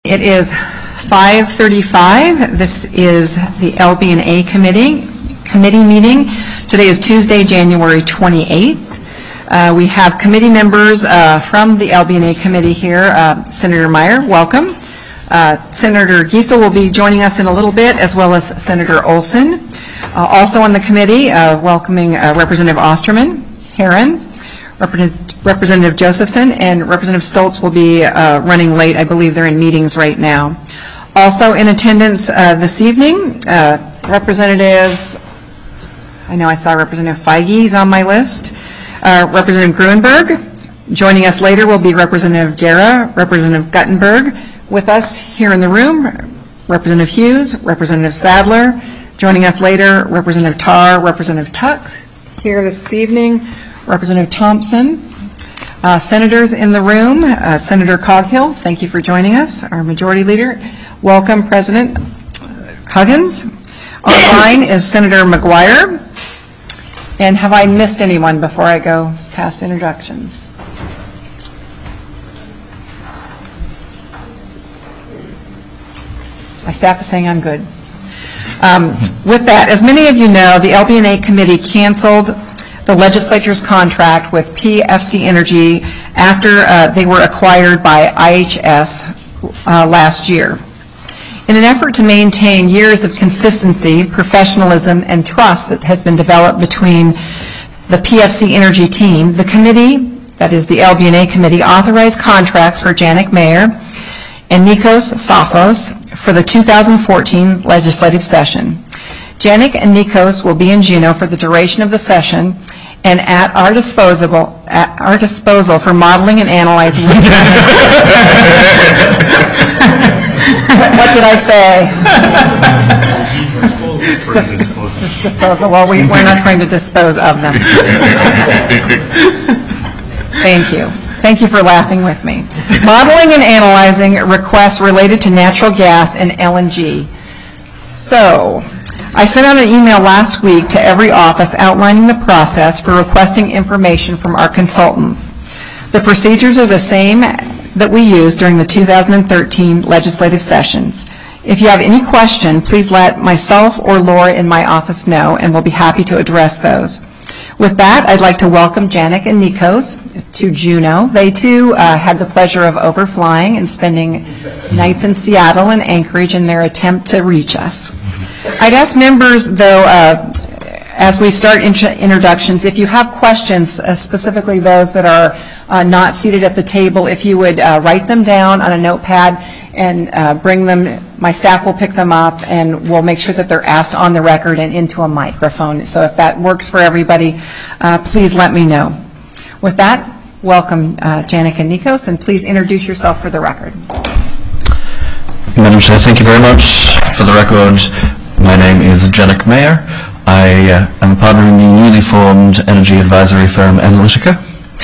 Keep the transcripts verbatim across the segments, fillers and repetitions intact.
It is five thirty-five. This is the L B and A committee committee meeting. Today is Tuesday, January twenty-eighth. Uh, we have committee members uh, from the L B and A committee here. Uh, Senator Meyer, welcome. Uh, Senator Giesel will be joining us in a little bit, as well as Senator Olson. Uh, also on the committee, uh, welcoming uh, Representative Osterman, Herron, Representative Representative Josephson, and Representative Stoltz will be uh, running late. I believe they're in meetings right now. Also in attendance uh, this evening, uh, Representatives, I know I saw Representative Feige's on my list, uh, Representative Gruenberg. Joining us later will be Representative Guerra, Representative Guttenberg. With us here in the room, Representative Hughes, Representative Sadler. Joining us later, Representative Tarr, Representative Tuck. Here this evening, Representative Thompson. Uh, senators in the room, uh, Senator Coghill, thank you for joining us, our Majority Leader. Welcome, President Huggins. Online is Senator McGuire. And have I missed anyone before I go past introductions? My staff is saying I'm good. Um, with that, as many of you know, the L B and A committee canceled the legislature's contract with P F C Energy after uh, they were acquired by I H S uh, last year. In an effort to maintain years of consistency, professionalism, and trust that has been developed between the P F C Energy team, the committee, that is the L B and A committee, authorized contracts for Janek Mayer and Nikos Tsafos for the two thousand fourteen legislative session. Janek and Nikos will be in Juneau for the duration of the session and at our disposal, at our disposal for modeling and analyzing. What did I say? Dis disposal. Well, we, we're not trying to dispose of them. Thank you. Thank you for laughing with me. Modeling and analyzing requests related to natural gas and L N G. So, I sent out an email last week to every office outlining the process for requesting information from our consultants. The procedures are the same that we used during the two thousand thirteen legislative sessions. If you have any question, please let myself or Laura in my office know, and we'll be happy to address those. With that, I'd like to welcome Janek and Nikos to Juneau. They too uh, had the pleasure of overflying and spending nights in Seattle and Anchorage in their attempt to reach us. I'd ask members, though, uh, as we start intro introductions, if you have questions, uh, specifically those that are uh, not seated at the table, if you would uh, write them down on a notepad and uh, bring them. My staff will pick them up, and we'll make sure that they're asked on the record and into a microphone. So if that works for everybody, uh, please let me know. With that, welcome uh, Janek and Nikos, and please introduce yourself for the record. Madam Chair, thank you very much. For the record, my name is Janek Mayer. I uh, am a partner in the newly formed energy advisory firm Analytica.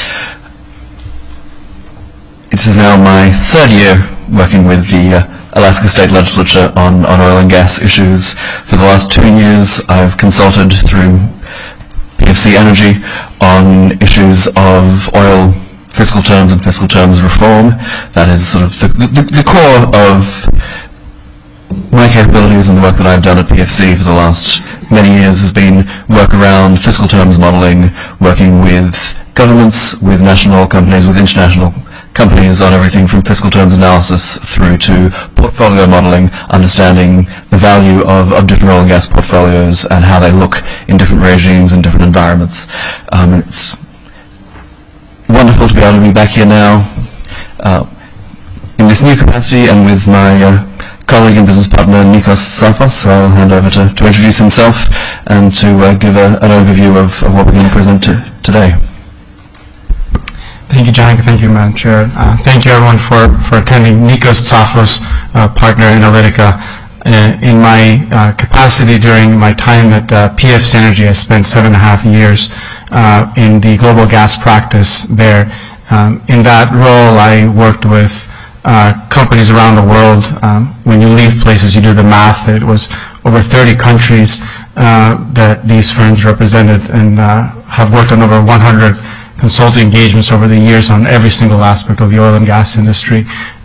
It is now my third year working with the uh, Alaska State Legislature on, on oil and gas issues. For the last two years, I've consulted through P F C Energy on issues of oil fiscal terms and fiscal terms reform. That is sort of the, the, the core of my capabilities and the work that I've done at P F C for the last many years has been work around fiscal terms modeling, working with governments, with national companies, with international companies on everything from fiscal terms analysis through to portfolio modeling, understanding the value of, of different oil and gas portfolios and how they look in different regimes and different environments. Um, it's wonderful to be able to be back here now uh, in this new capacity and with my uh, colleague and business partner Nikos Tsafos. So I'll hand over to, to introduce himself and to uh, give a, an overview of, of what we're going to present to, today. Thank you, Janek. Thank you, Madam Chair. Uh, thank you, everyone, for, for attending. Nikos Tsafos, uh, partner in Analytica. Uh, in my uh, capacity during my time at uh, P F C Energy, I spent seven and a half years uh, in the global gas practice there. Um, in that role, I worked with uh, companies around the world. Um, when you leave places, you do the math. It was over thirty countries uh, that these firms represented, and uh, have worked on over one hundred consulting engagements over the years on every single aspect of the oil and gas industry.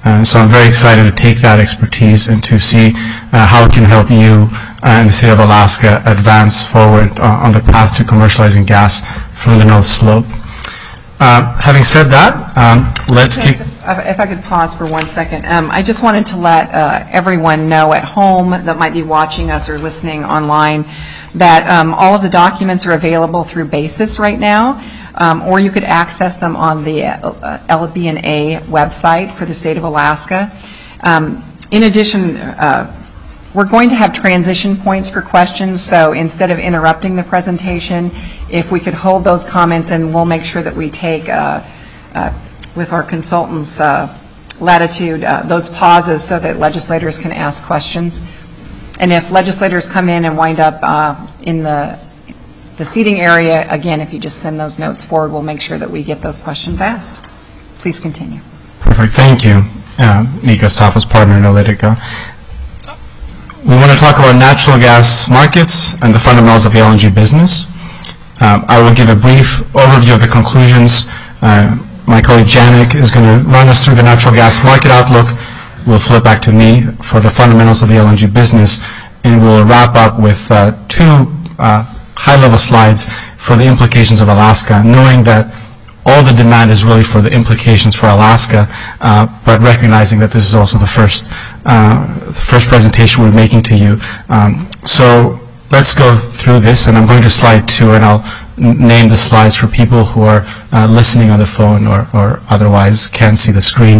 Uh, so I'm very excited to take that expertise and to see uh, how it can help you uh, in the state of Alaska advance forward uh, on the path to commercializing gas from the North Slope. Uh, having said that, um, let's kick... If I could pause for one second. Um, I just wanted to let uh, everyone know at home that might be watching us or listening online that um, all of the documents are available through BASIS right now, um, or you could access them on the uh, L B and A website for the state of Alaska. Um, in addition, uh, we're going to have transition points for questions, so instead of interrupting the presentation, if we could hold those comments, and we'll make sure that we take uh, uh, with our consultants' uh, latitude, uh, those pauses so that legislators can ask questions. And if legislators come in and wind up uh, in the, the seating area, again, if you just send those notes forward, we'll make sure that we get those questions asked. Please continue. Perfect. Thank you, uh, Nikos Tsafos, partner in Analytica. We want to talk about natural gas markets and the fundamentals of the L N G business. Um, I will give a brief overview of the conclusions. Uh, My colleague Janik is going to run us through the natural gas market outlook. We'll flip back to me for the fundamentals of the L N G business, and we'll wrap up with uh, two uh, high-level slides for the implications of Alaska, knowing that all the demand is really for the implications for Alaska, uh, but recognizing that this is also the first, uh, the first presentation we're making to you. Um, so let's go through this, and I'm going to slide two, and I'll name the slides for people who are uh, listening on the phone or, or otherwise can't see the screen.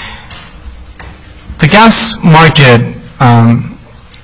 The gas market, um,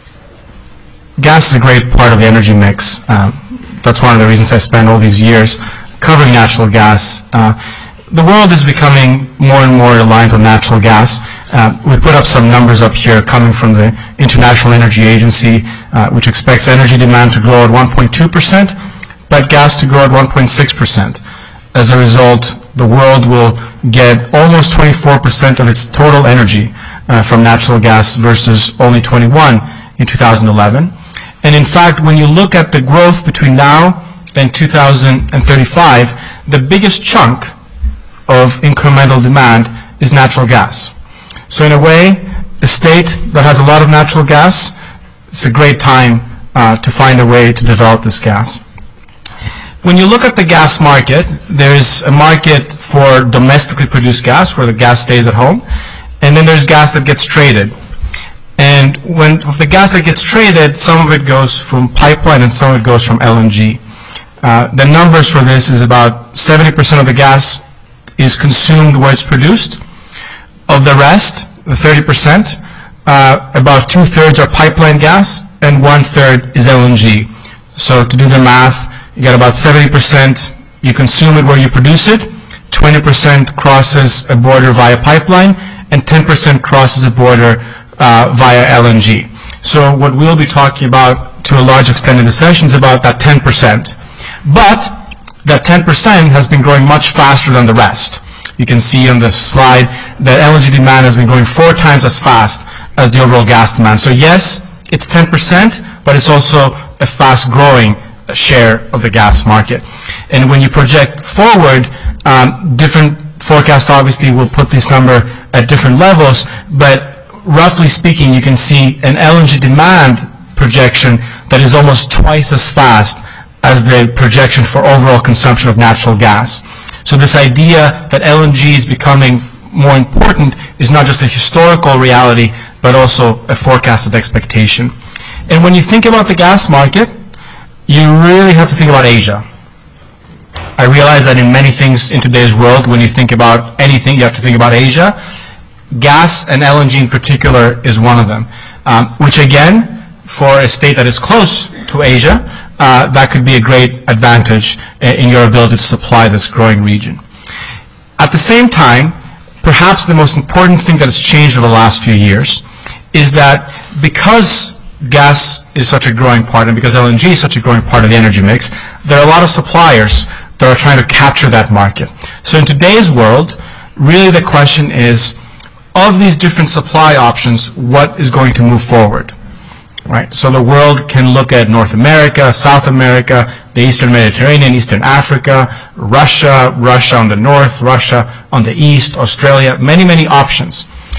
gas is a great part of the energy mix. Um, that's one of the reasons I spent all these years covering natural gas. Uh, the world is becoming more and more aligned with natural gas. Uh, we put up some numbers up here coming from the International Energy Agency, uh, which expects energy demand to grow at one point two percent. But gas to grow at one point six percent. As a result, the world will get almost twenty-four percent of its total energy uh, from natural gas versus only twenty-one in two thousand eleven. And in fact, when you look at the growth between now and two thousand thirty-five, the biggest chunk of incremental demand is natural gas. So in a way, a state that has a lot of natural gas, it's a great time uh, to find a way to develop this gas. When you look at the gas market, there's a market for domestically produced gas, where the gas stays at home, and then there's gas that gets traded. And when with the gas that gets traded, some of it goes from pipeline and some of it goes from L N G. Uh, the numbers for this is about seventy percent of the gas is consumed where it's produced. Of the rest, the thirty percent, uh, about two-thirds are pipeline gas and one-third is L N G. So to do the math, you got about seventy percent you consume it where you produce it, twenty percent crosses a border via pipeline, and ten percent crosses a border uh, via L N G. So what we'll be talking about to a large extent in the session is about that ten percent. But that ten percent has been growing much faster than the rest. You can see on the slide that L N G demand has been growing four times as fast as the overall gas demand. So yes, it's ten percent, but it's also a fast-growing share of the gas market. And when you project forward, um, different forecasts obviously will put this number at different levels, but roughly speaking, you can see an L N G demand projection that is almost twice as fast as the projection for overall consumption of natural gas. So this idea that L N G is becoming more important is not just a historical reality, but also a forecasted expectation. And when you think about the gas market, you really have to think about Asia. I realize that in many things in today's world, when you think about anything, you have to think about Asia. Gas and L N G in particular is one of them, um, which again, for a state that is close to Asia, uh, that could be a great advantage in your ability to supply this growing region. At the same time, perhaps the most important thing that has changed over the last few years is that because gas is such a growing part, and because L N G is such a growing part of the energy mix, there are a lot of suppliers that are trying to capture that market. So in today's world, really the question is, of these different supply options, what is going to move forward? Right? So the world can look at North America, South America, the Eastern Mediterranean, Eastern Africa, Russia, Russia on the north, Russia on the east, Australia, many, many options.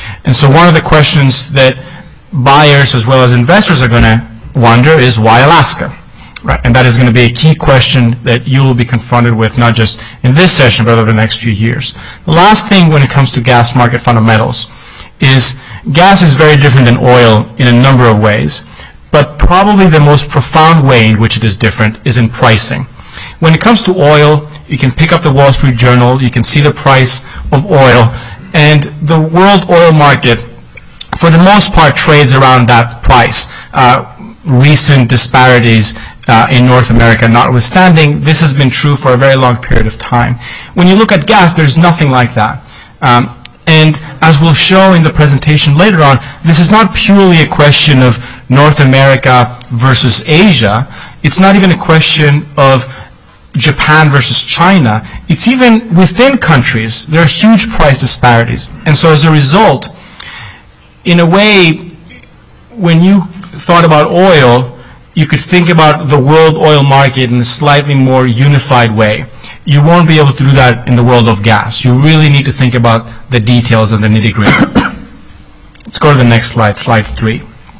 And so one of the questions that buyers as well as investors are going to wonder is, why Alaska? Right, and that is going to be a key question that you will be confronted with, not just in this session, but over the next few years. The last thing when it comes to gas market fundamentals is gas is very different than oil in a number of ways, but probably the most profound way in which it is different is in pricing. When it comes to oil, you can pick up the Wall Street Journal, you can see the price of oil, and the world oil market, for the most part, trades around that price. Uh, recent disparities uh, in North America notwithstanding, this has been true for a very long period of time. When you look at gas, there's nothing like that. Um, and as we'll show in the presentation later on, this is not purely a question of North America versus Asia. It's not even a question of Japan versus China. It's even within countries. There are huge price disparities. And so as a result, in a way, when you thought about oil, you could think about the world oil market in a slightly more unified way. You won't be able to do that in the world of gas. You really need to think about the details and the nitty-gritty. Let's go to the next slide, slide three.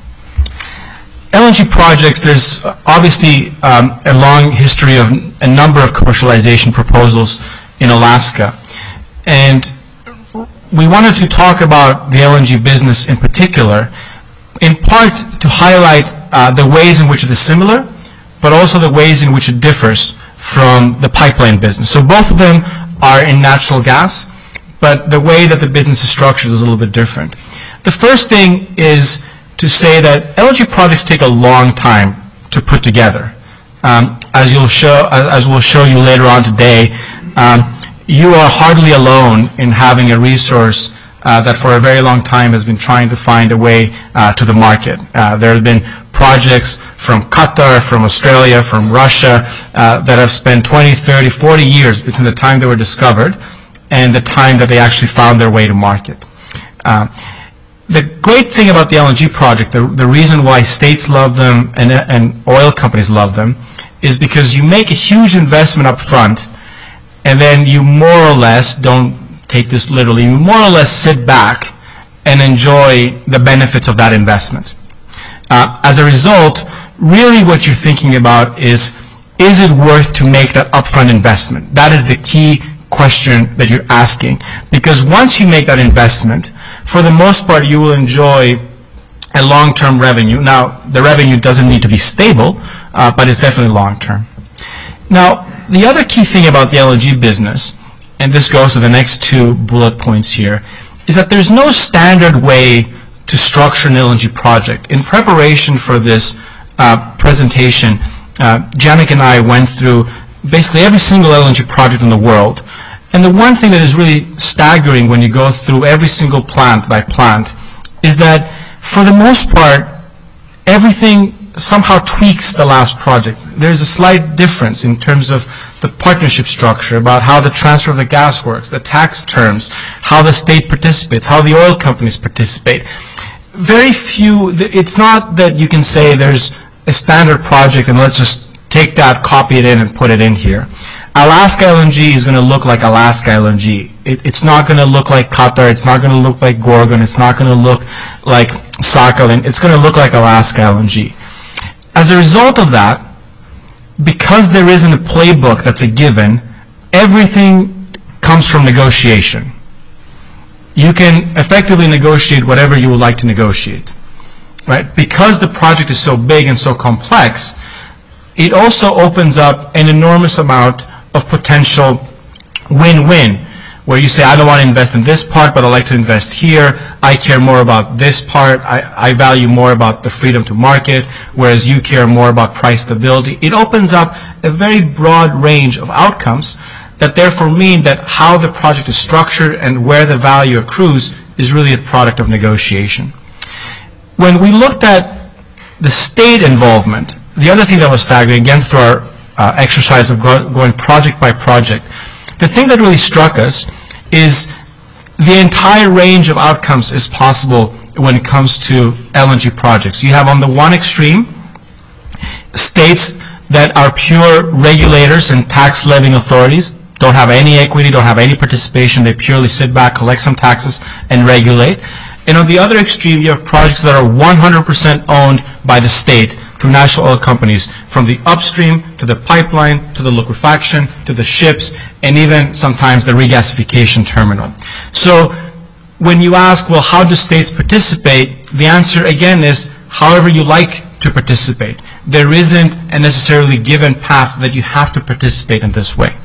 L N G projects, there's obviously um, a long history of a number of commercialization proposals in Alaska. And we wanted to talk about the L N G business in particular, in part to highlight uh, the ways in which it is similar, but also the ways in which it differs from the pipeline business. So both of them are in natural gas, but the way that the business is structured is a little bit different. The first thing is to say that L N G projects take a long time to put together. Um, as you'll show, as we'll show you later on today, um, you are hardly alone in having a resource uh, that for a very long time has been trying to find a way uh, to the market. Uh, there have been projects from Qatar, from Australia, from Russia uh, that have spent twenty, thirty, forty years between the time they were discovered and the time that they actually found their way to market. Uh, the great thing about the L N G project, the, the reason why states love them and, and oil companies love them, is because you make a huge investment up front, and then you more or less, don't take this literally, you more or less sit back and enjoy the benefits of that investment. Uh, as a result, really what you're thinking about is, is it worth to make that upfront investment? That is the key question that you're asking. Because once you make that investment, for the most part, you will enjoy a long-term revenue. Now, the revenue doesn't need to be stable, uh, but it's definitely long-term. Now, the other key thing about the L N G business, and this goes to the next two bullet points here, is that there's no standard way to structure an L N G project. In preparation for this uh, presentation, uh, Janek and I went through basically every single L N G project in the world. And the one thing that is really staggering when you go through every single plant by plant is that for the most part, everything somehow tweaks the last project. There's a slight difference in terms of the partnership structure, about how the transfer of the gas works, the tax terms, how the state participates, how the oil companies participate. Very few, it's not that you can say there's a standard project and let's just take that, copy it in, and put it in here. Alaska L N G is going to look like Alaska L N G. It, it's not going to look like Qatar. It's not going to look like Gorgon. It's not going to look like Sakhalin. It's going to look like Alaska L N G. As a result of that, because there isn't a playbook that's a given, everything comes from negotiation. You can effectively negotiate whatever you would like to negotiate, right? Because the project is so big and so complex, it also opens up an enormous amount of potential win-win, where you say, I don't want to invest in this part, but I like to invest here. I care more about this part. I, I value more about the freedom to market, whereas you care more about price stability. It opens up a very broad range of outcomes that therefore mean that how the project is structured and where the value accrues is really a product of negotiation. When we looked at the state involvement, the other thing that was staggering, again through our uh, exercise of go going project by project, the thing that really struck us is the entire range of outcomes is possible when it comes to L N G projects. You have on the one extreme states that are pure regulators and tax levying authorities, don't have any equity, don't have any participation, they purely sit back, collect some taxes, and regulate. And on the other extreme, you have projects that are one hundred percent owned by the state through national oil companies, from the upstream to the pipeline to the liquefaction to the ships and even sometimes the regasification terminal. So when you ask, well, how do states participate? The answer again is however you like to participate. There isn't a necessarily given path that you have to participate in this way.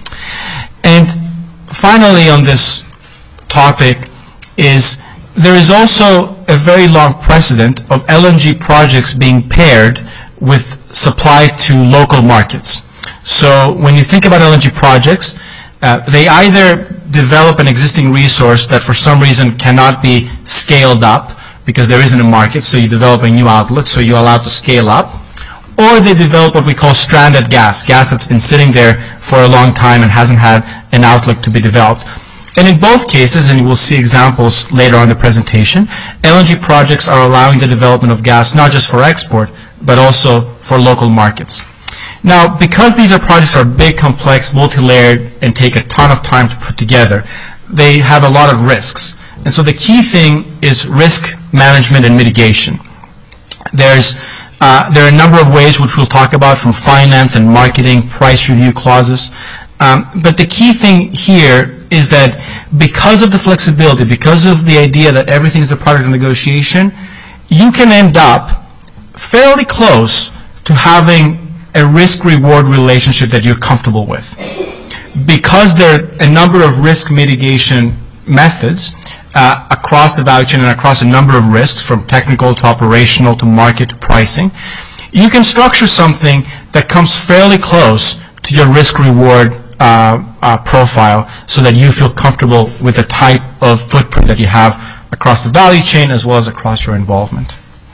And finally on this topic is there is also a very long precedent of L N G projects being paired with supply to local markets. So when you think about L N G projects, uh, they either develop an existing resource that for some reason cannot be scaled up because there isn't a market, so you develop a new outlet, so you're allowed to scale up, or they develop what we call stranded gas, gas that's been sitting there for a long time and hasn't had an outlet to be developed. And in both cases, and we'll see examples later on in the presentation, L N G projects are allowing the development of gas not just for export, but also for local markets. Now, because these are projects that are big, complex, multi-layered, and take a ton of time to put together, they have a lot of risks. And so the key thing is risk management and mitigation. There's, uh, there are a number of ways which we'll talk about, from finance and marketing, price review clauses. Um, but the key thing here is that because of the flexibility, because of the idea that everything is the product of negotiation, you can end up fairly close to having a risk-reward relationship that you're comfortable with. Because there are a number of risk mitigation methods uh, across the value chain and across a number of risks, from technical to operational to market to pricing, you can structure something that comes fairly close to your risk-reward Uh, uh, profile so that you feel comfortable with the type of footprint that you have across the value chain as well as across your involvement.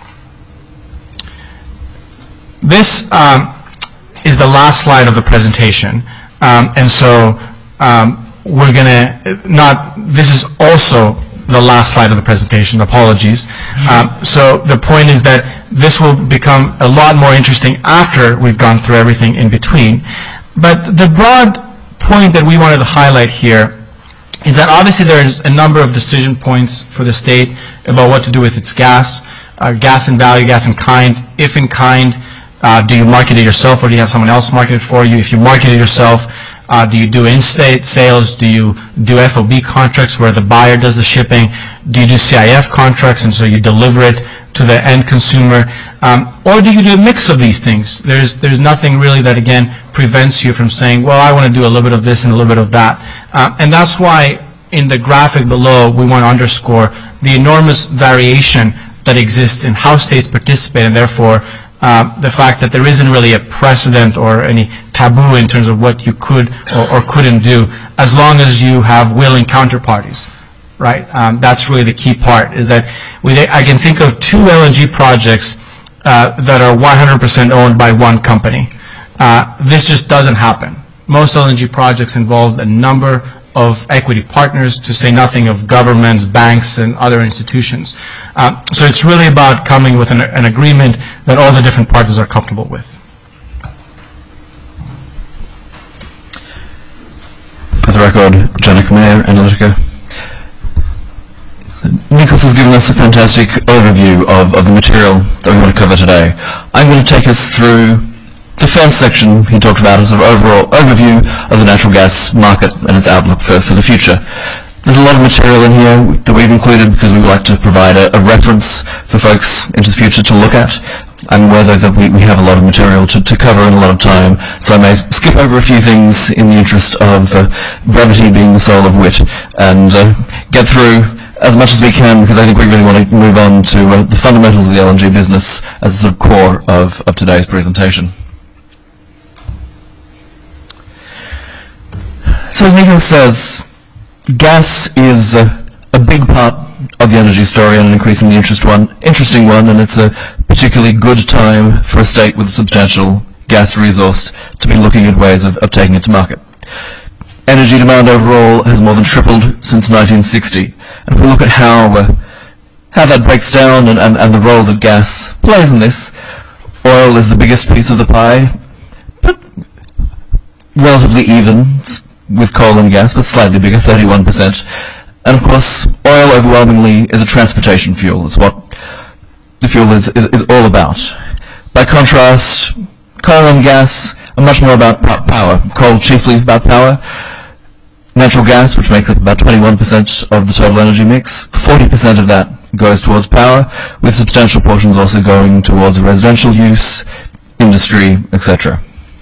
This um, is the last slide of the presentation, um, and so um, we're going to not, this is also the last slide of the presentation, apologies. Um, so the point is that this will become a lot more interesting after we've gone through everything in between. But the broad point that we wanted to highlight here is that obviously there's a number of decision points for the state about what to do with its gas, uh, gas in value, gas in kind. If in kind, uh, do you market it yourself or do you have someone else market it for you? If you market it yourself, uh, do you do in-state sales? Do you do F O B contracts where the buyer does the shipping? Do you do C I F contracts and so you deliver it to the end consumer? Um, or do you do a mix of these things? There's, there's nothing really that, again, prevents you from saying, well, I want to do a little bit of this and a little bit of that. Uh, and that's why in the graphic below, we want to underscore the enormous variation that exists in how states participate, and therefore uh, the fact that there isn't really a precedent or any taboo in terms of what you could or, or couldn't do, as long as you have willing counterparties. Right? Um, that's really the key part, is that we, I can think of two L N G projects uh, that are one hundred percent owned by one company. Uh, this just doesn't happen. Most L N G projects involve a number of equity partners, to say nothing of governments, banks, and other institutions. Uh, so it's really about coming with an, an agreement that all the different parties are comfortable with. For the record, Janek Mayer, Analytica. Nikos has given us a fantastic overview of, of the material that we want to cover today. I'm going to take us through the first section he talked about as an overall overview of the natural gas market and its outlook for, for the future. There's a lot of material in here that we've included because we would like to provide a, a reference for folks into the future to look at. I'm aware that we, we have a lot of material to, to cover in a lot of time, so I may skip over a few things in the interest of uh, brevity being the soul of wit, and uh, get through as much as we can, because I think we really want to move on to uh, the fundamentals of the L N G business as the sort of core of, of today's presentation. So as Nikos says, gas is uh, a big part of the energy story and an increasingly interest one, interesting one, and it's a particularly good time for a state with a substantial gas resource to be looking at ways of, of taking it to market. Energy demand overall has more than tripled since nineteen sixty, and if we look at how uh, how that breaks down and, and, and the role that gas plays in this, oil is the biggest piece of the pie, but relatively even with coal and gas, but slightly bigger, thirty-one percent. And of course, oil overwhelmingly is a transportation fuel. It's what the fuel is, is, is all about. By contrast, coal and gas are much more about power. Coal chiefly about power. Natural gas, which makes up about twenty-one percent of the total energy mix, forty percent of that goes towards power, with substantial portions also going towards residential use, industry, et cetera.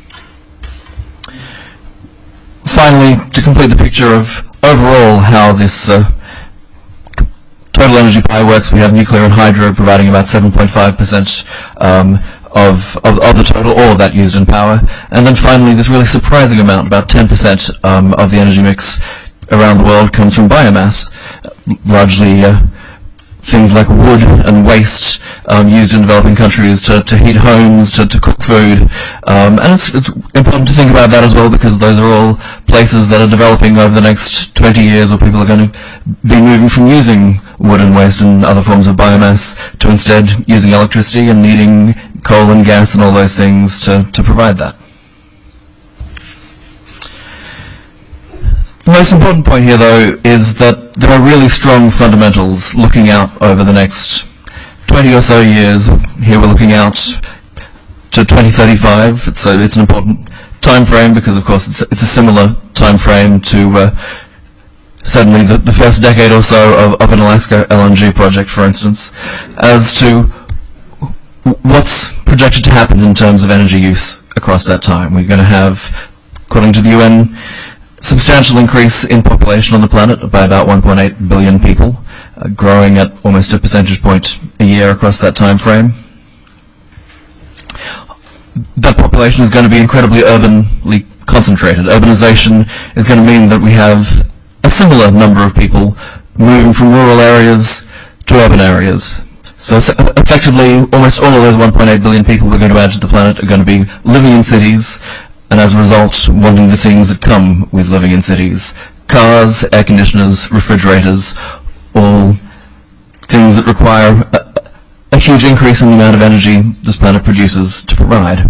Finally, to complete the picture of overall how this uh, total energy pie works, we have nuclear and hydro providing about seven point five percent um, of, of, of the total, all of that used in power. And then finally, this really surprising amount, about ten percent um, of the energy mix around the world comes from biomass, largely uh, things like wood and waste um, used in developing countries to, to heat homes, to, to cook food. Um, and it's, it's important to think about that as well, because those are all places that are developing over the next twenty years, where people are going to be moving from using wood and waste and other forms of biomass to instead using electricity and needing coal and gas and all those things to, to provide that. The most important point here, though, is that there are really strong fundamentals looking out over the next twenty or so years. Here we're looking out to twenty thirty-five. So it's an important time frame because, of course, it's, it's a similar time frame to uh, certainly the, the first decade or so of, of an Alaska L N G project, for instance, as to what's projected to happen in terms of energy use across that time. We're going to have, according to the U N, substantial increase in population on the planet by about one point eight billion people, uh, growing at almost a percentage point a year across that time frame. That population is going to be incredibly urbanly concentrated. Urbanization is going to mean that we have a similar number of people moving from rural areas to urban areas. So effectively, almost all of those one point eight billion people we're going to add to the planet are going to be living in cities, and as a result, wanting the things that come with living in cities. Cars, air conditioners, refrigerators, all things that require a, a huge increase in the amount of energy this planet produces to provide.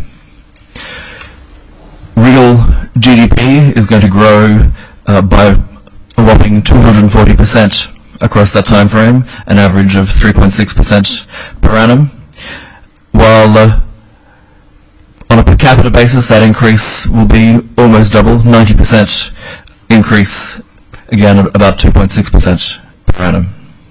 Real G D P is going to grow uh, by a whopping two hundred forty percent across that time frame, an average of three point six percent per annum, while uh, on a per capita basis, that increase will be almost double, ninety percent increase, again, about two point six percent per annum.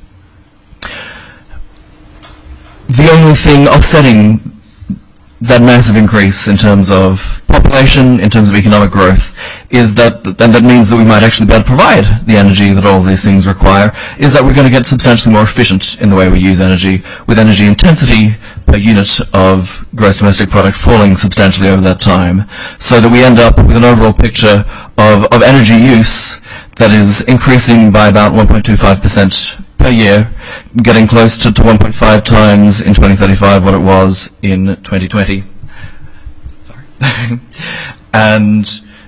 The only thing offsetting that massive increase in terms of population, in terms of economic growth, is that, and that means that we might actually be able to provide the energy that all of these things require, is that we're going to get substantially more efficient in the way we use energy, with energy intensity per unit of gross domestic product falling substantially over that time, so that we end up with an overall picture of, of energy use that is increasing by about one point two five percent per year, getting close to, to one point five times in twenty thirty-five what it was in twenty twenty. Sorry. And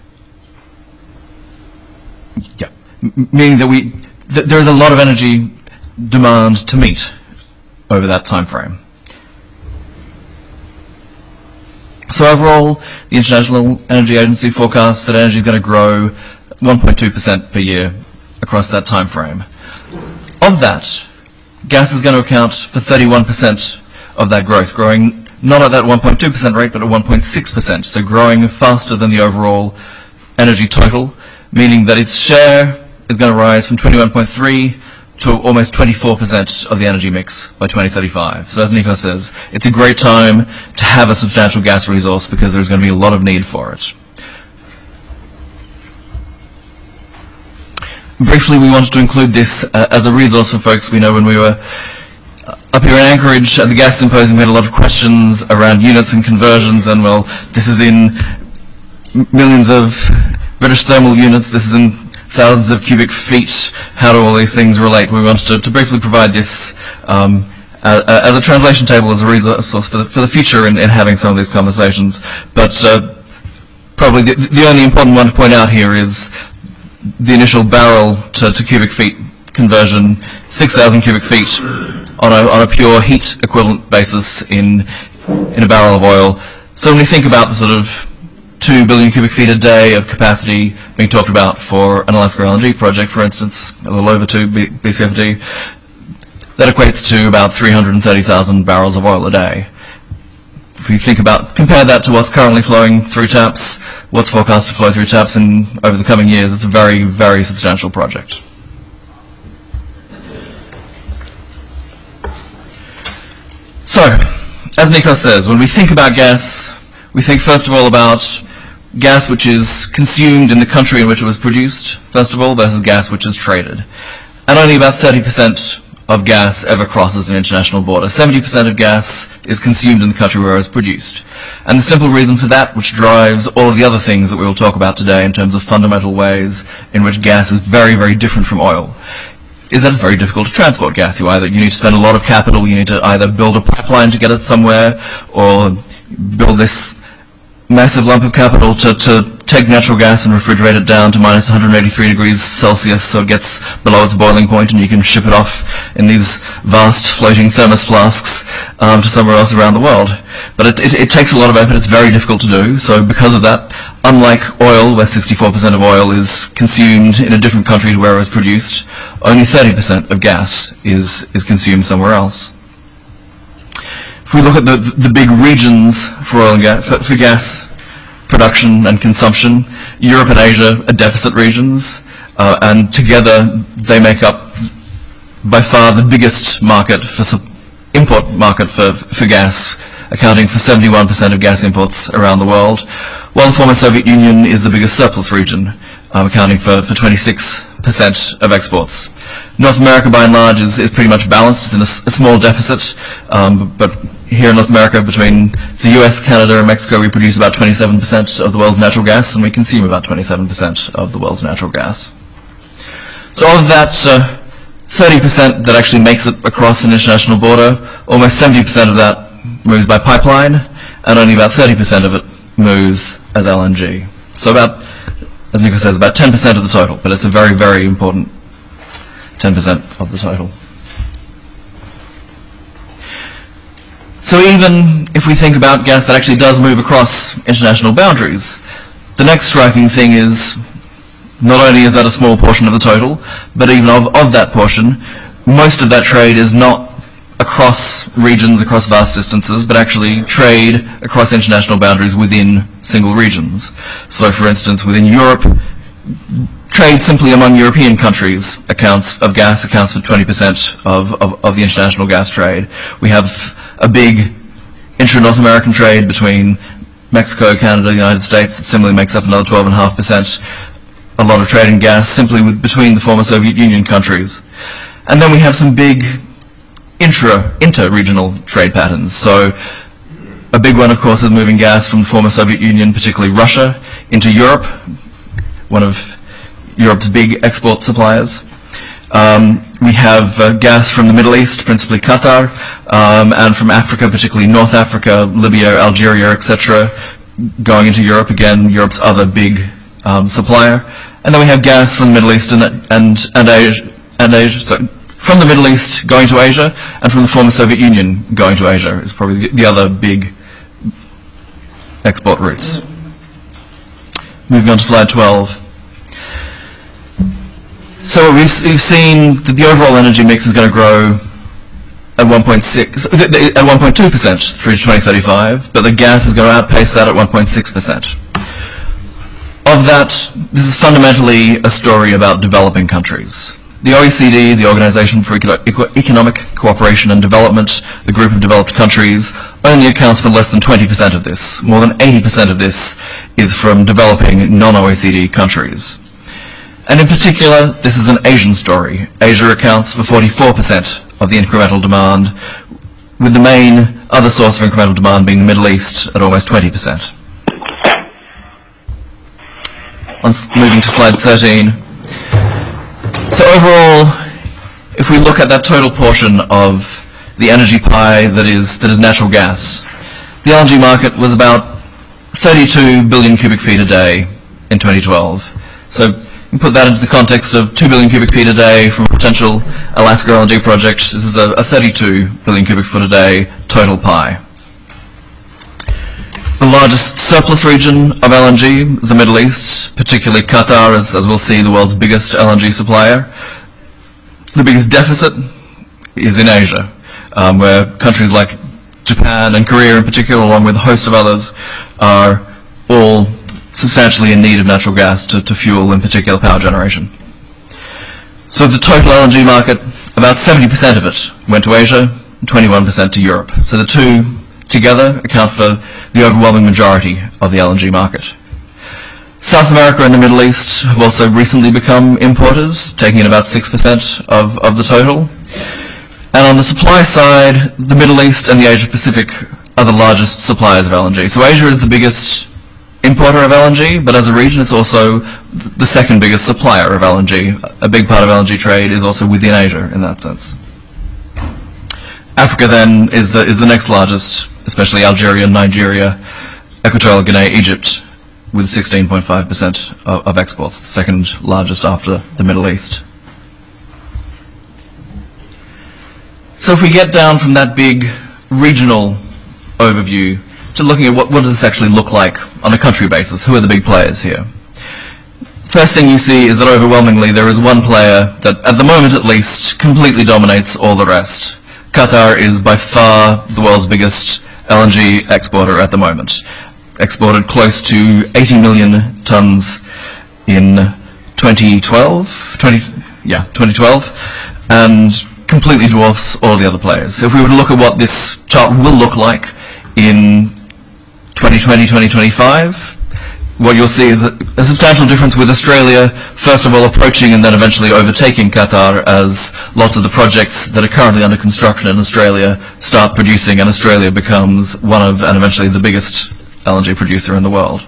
yeah, meaning that we th there is a lot of energy demand to meet over that time frame. So overall, the International Energy Agency forecasts that energy is going to grow one point two percent per year across that time frame. Of that, gas is going to account for thirty-one percent of that growth, growing not at that one point two percent rate, but at one point six percent, so growing faster than the overall energy total, meaning that its share is going to rise from twenty-one point three to almost twenty-four percent of the energy mix by twenty thirty-five. So as Nico says, it's a great time to have a substantial gas resource because there's going to be a lot of need for it. Briefly, we wanted to include this uh, as a resource for folks. We know when we were uh, up here in Anchorage at the Gas Symposium, we had a lot of questions around units and conversions, and well, this is in millions of British thermal units, this is in thousands of cubic feet. How do all these things relate? We wanted to, to briefly provide this um, uh, uh, as a translation table, as a resource for the, for the future in, in having some of these conversations. But uh, probably the, the only important one to point out here is the initial barrel to, to cubic feet conversion, six thousand cubic feet on a, on a pure heat equivalent basis in, in a barrel of oil. So when we think about the sort of two billion cubic feet a day of capacity being talked about for an Alaska L N G project, for instance, a little over two B C F a d. That equates to about three hundred thirty thousand barrels of oil a day. If we think about, compare that to what's currently flowing through TAPS, what's forecast to flow through TAPS in over the coming years, it's a very, very substantial project. So, as Nikos says, when we think about gas, we think first of all about gas which is consumed in the country in which it was produced, first of all, versus gas which is traded. And only about thirty percent of gas ever crosses an international border. seventy percent of gas is consumed in the country where it was produced. And the simple reason for that, which drives all of the other things that we will talk about today in terms of fundamental ways in which gas is very, very different from oil, is that it's very difficult to transport gas. You either you need to spend a lot of capital, you need to either build a pipeline to get it somewhere, or build this massive lump of capital to, to take natural gas and refrigerate it down to minus one hundred eighty-three degrees Celsius so it gets below its boiling point and you can ship it off in these vast floating thermos flasks um, to somewhere else around the world. But it, it, it takes a lot of effort, it's very difficult to do, so because of that, unlike oil, where sixty-four percent of oil is consumed in a different country to where it was produced, only thirty percent of gas is, is consumed somewhere else. If we look at the, the big regions for oil and gas, for, for gas production and consumption, Europe and Asia are deficit regions, uh, and together they make up by far the biggest market for import market for, for gas, accounting for seventy-one percent of gas imports around the world, while the former Soviet Union is the biggest surplus region, um, accounting for, for twenty-six percent of exports. North America, by and large, is, is pretty much balanced. It's in a, a small deficit, um, but here in North America, between the U S, Canada, and Mexico, we produce about twenty-seven percent of the world's natural gas, and we consume about twenty-seven percent of the world's natural gas. So of that uh, thirty percent that actually makes it across an international border, almost seventy percent of that moves by pipeline, and only about thirty percent of it moves as L N G. So about, as Nico says, about ten percent of the total, but it's a very, very important ten percent of the total. So even if we think about gas that actually does move across international boundaries, the next striking thing is not only is that a small portion of the total, but even of, of that portion, most of that trade is not across regions, across vast distances, but actually trade across international boundaries within single regions. So for instance, within Europe, trade simply among European countries accounts of gas accounts for twenty percent of, of, of the international gas trade. We have a big intra-North American trade between Mexico, Canada, the United States that similarly makes up another twelve point five percent. A lot of trade in gas simply with, between the former Soviet Union countries. And then we have some big intra, inter-regional trade patterns. So a big one, of course, is moving gas from the former Soviet Union, particularly Russia, into Europe, one of Europe's big export suppliers. Um, we have uh, gas from the Middle East, principally Qatar, um, and from Africa, particularly North Africa, Libya, Algeria, et cetera, going into Europe, again, Europe's other big um, supplier. And then we have gas from the Middle East and, and, and Asia, and Asia so from the Middle East going to Asia, and from the former Soviet Union going to Asia is probably the, the other big export routes. Moving on to slide twelve. So we've, we've seen that the overall energy mix is going to grow at one point six, at one point two percent through to twenty thirty-five, but the gas is going to outpace that at one point six percent. Of that, this is fundamentally a story about developing countries. The O E C D, the Organization for Economic Cooperation and Development, the group of developed countries, only accounts for less than twenty percent of this. More than eighty percent of this is from developing non-O E C D countries. And in particular, this is an Asian story. Asia accounts for forty-four percent of the incremental demand, with the main other source of incremental demand being the Middle East at almost twenty percent. On moving to slide thirteen. So overall, if we look at that total portion of the energy pie that is, that is natural gas, the L N G market was about thirty-two billion cubic feet a day in twenty twelve. So you put that into the context of two billion cubic feet a day from a potential Alaska L N G project. This is a, a thirty-two billion cubic foot a day total pie. The largest surplus region of L N G, the Middle East, particularly Qatar, as, as we'll see, the world's biggest L N G supplier. The biggest deficit is in Asia, um, where countries like Japan and Korea in particular, along with a host of others, are all substantially in need of natural gas to, to fuel, in particular, power generation. So the total L N G market, about seventy percent of it went to Asia, and twenty-one percent to Europe. So the two together account for the overwhelming majority of the L N G market. South America and the Middle East have also recently become importers, taking in about six percent of, of the total. And on the supply side, the Middle East and the Asia Pacific are the largest suppliers of L N G. So Asia is the biggest importer of L N G, but as a region it's also the second biggest supplier of L N G. A big part of L N G trade is also within Asia in that sense. Africa then is the, is the next largest, especially Algeria, Nigeria, Equatorial Guinea, Egypt, with sixteen point five percent of, of exports, the second largest after the Middle East. So if we get down from that big regional overview to looking at what, what does this actually look like on a country basis, who are the big players here? First thing you see is that overwhelmingly there is one player that, at the moment at least, completely dominates all the rest. Qatar is by far the world's biggest L N G exporter at the moment. Exported close to eighty million tons in twenty twelve, twenty, yeah, twenty twelve, and completely dwarfs all the other players. So if we were to look at what this chart will look like in twenty twenty, twenty twenty-five, what you'll see is a, a substantial difference with Australia, first of all approaching and then eventually overtaking Qatar as lots of the projects that are currently under construction in Australia start producing and Australia becomes one of, and eventually the biggest L N G producer in the world.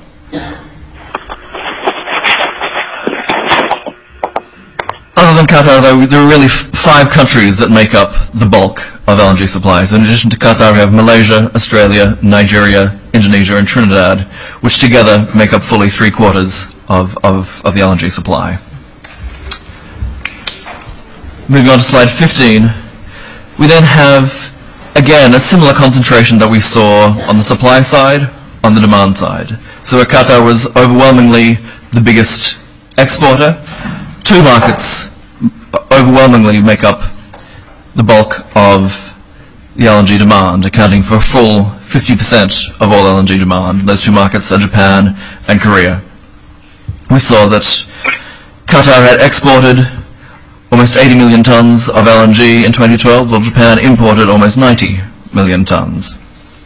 Other than Qatar, though, there are really f five countries that make up the bulk of L N G supply. So in addition to Qatar, we have Malaysia, Australia, Nigeria, Indonesia, and Trinidad, which together make up fully three quarters of, of, of the L N G supply. Moving on to slide fifteen, we then have, again, a similar concentration that we saw on the supply side, on the demand side. So where Qatar was overwhelmingly the biggest exporter, two markets overwhelmingly make up the bulk of the L N G demand, accounting for a full fifty percent of all L N G demand. Those two markets are Japan and Korea. We saw that Qatar had exported almost eighty million tons of L N G in twenty twelve, while Japan imported almost ninety million tons.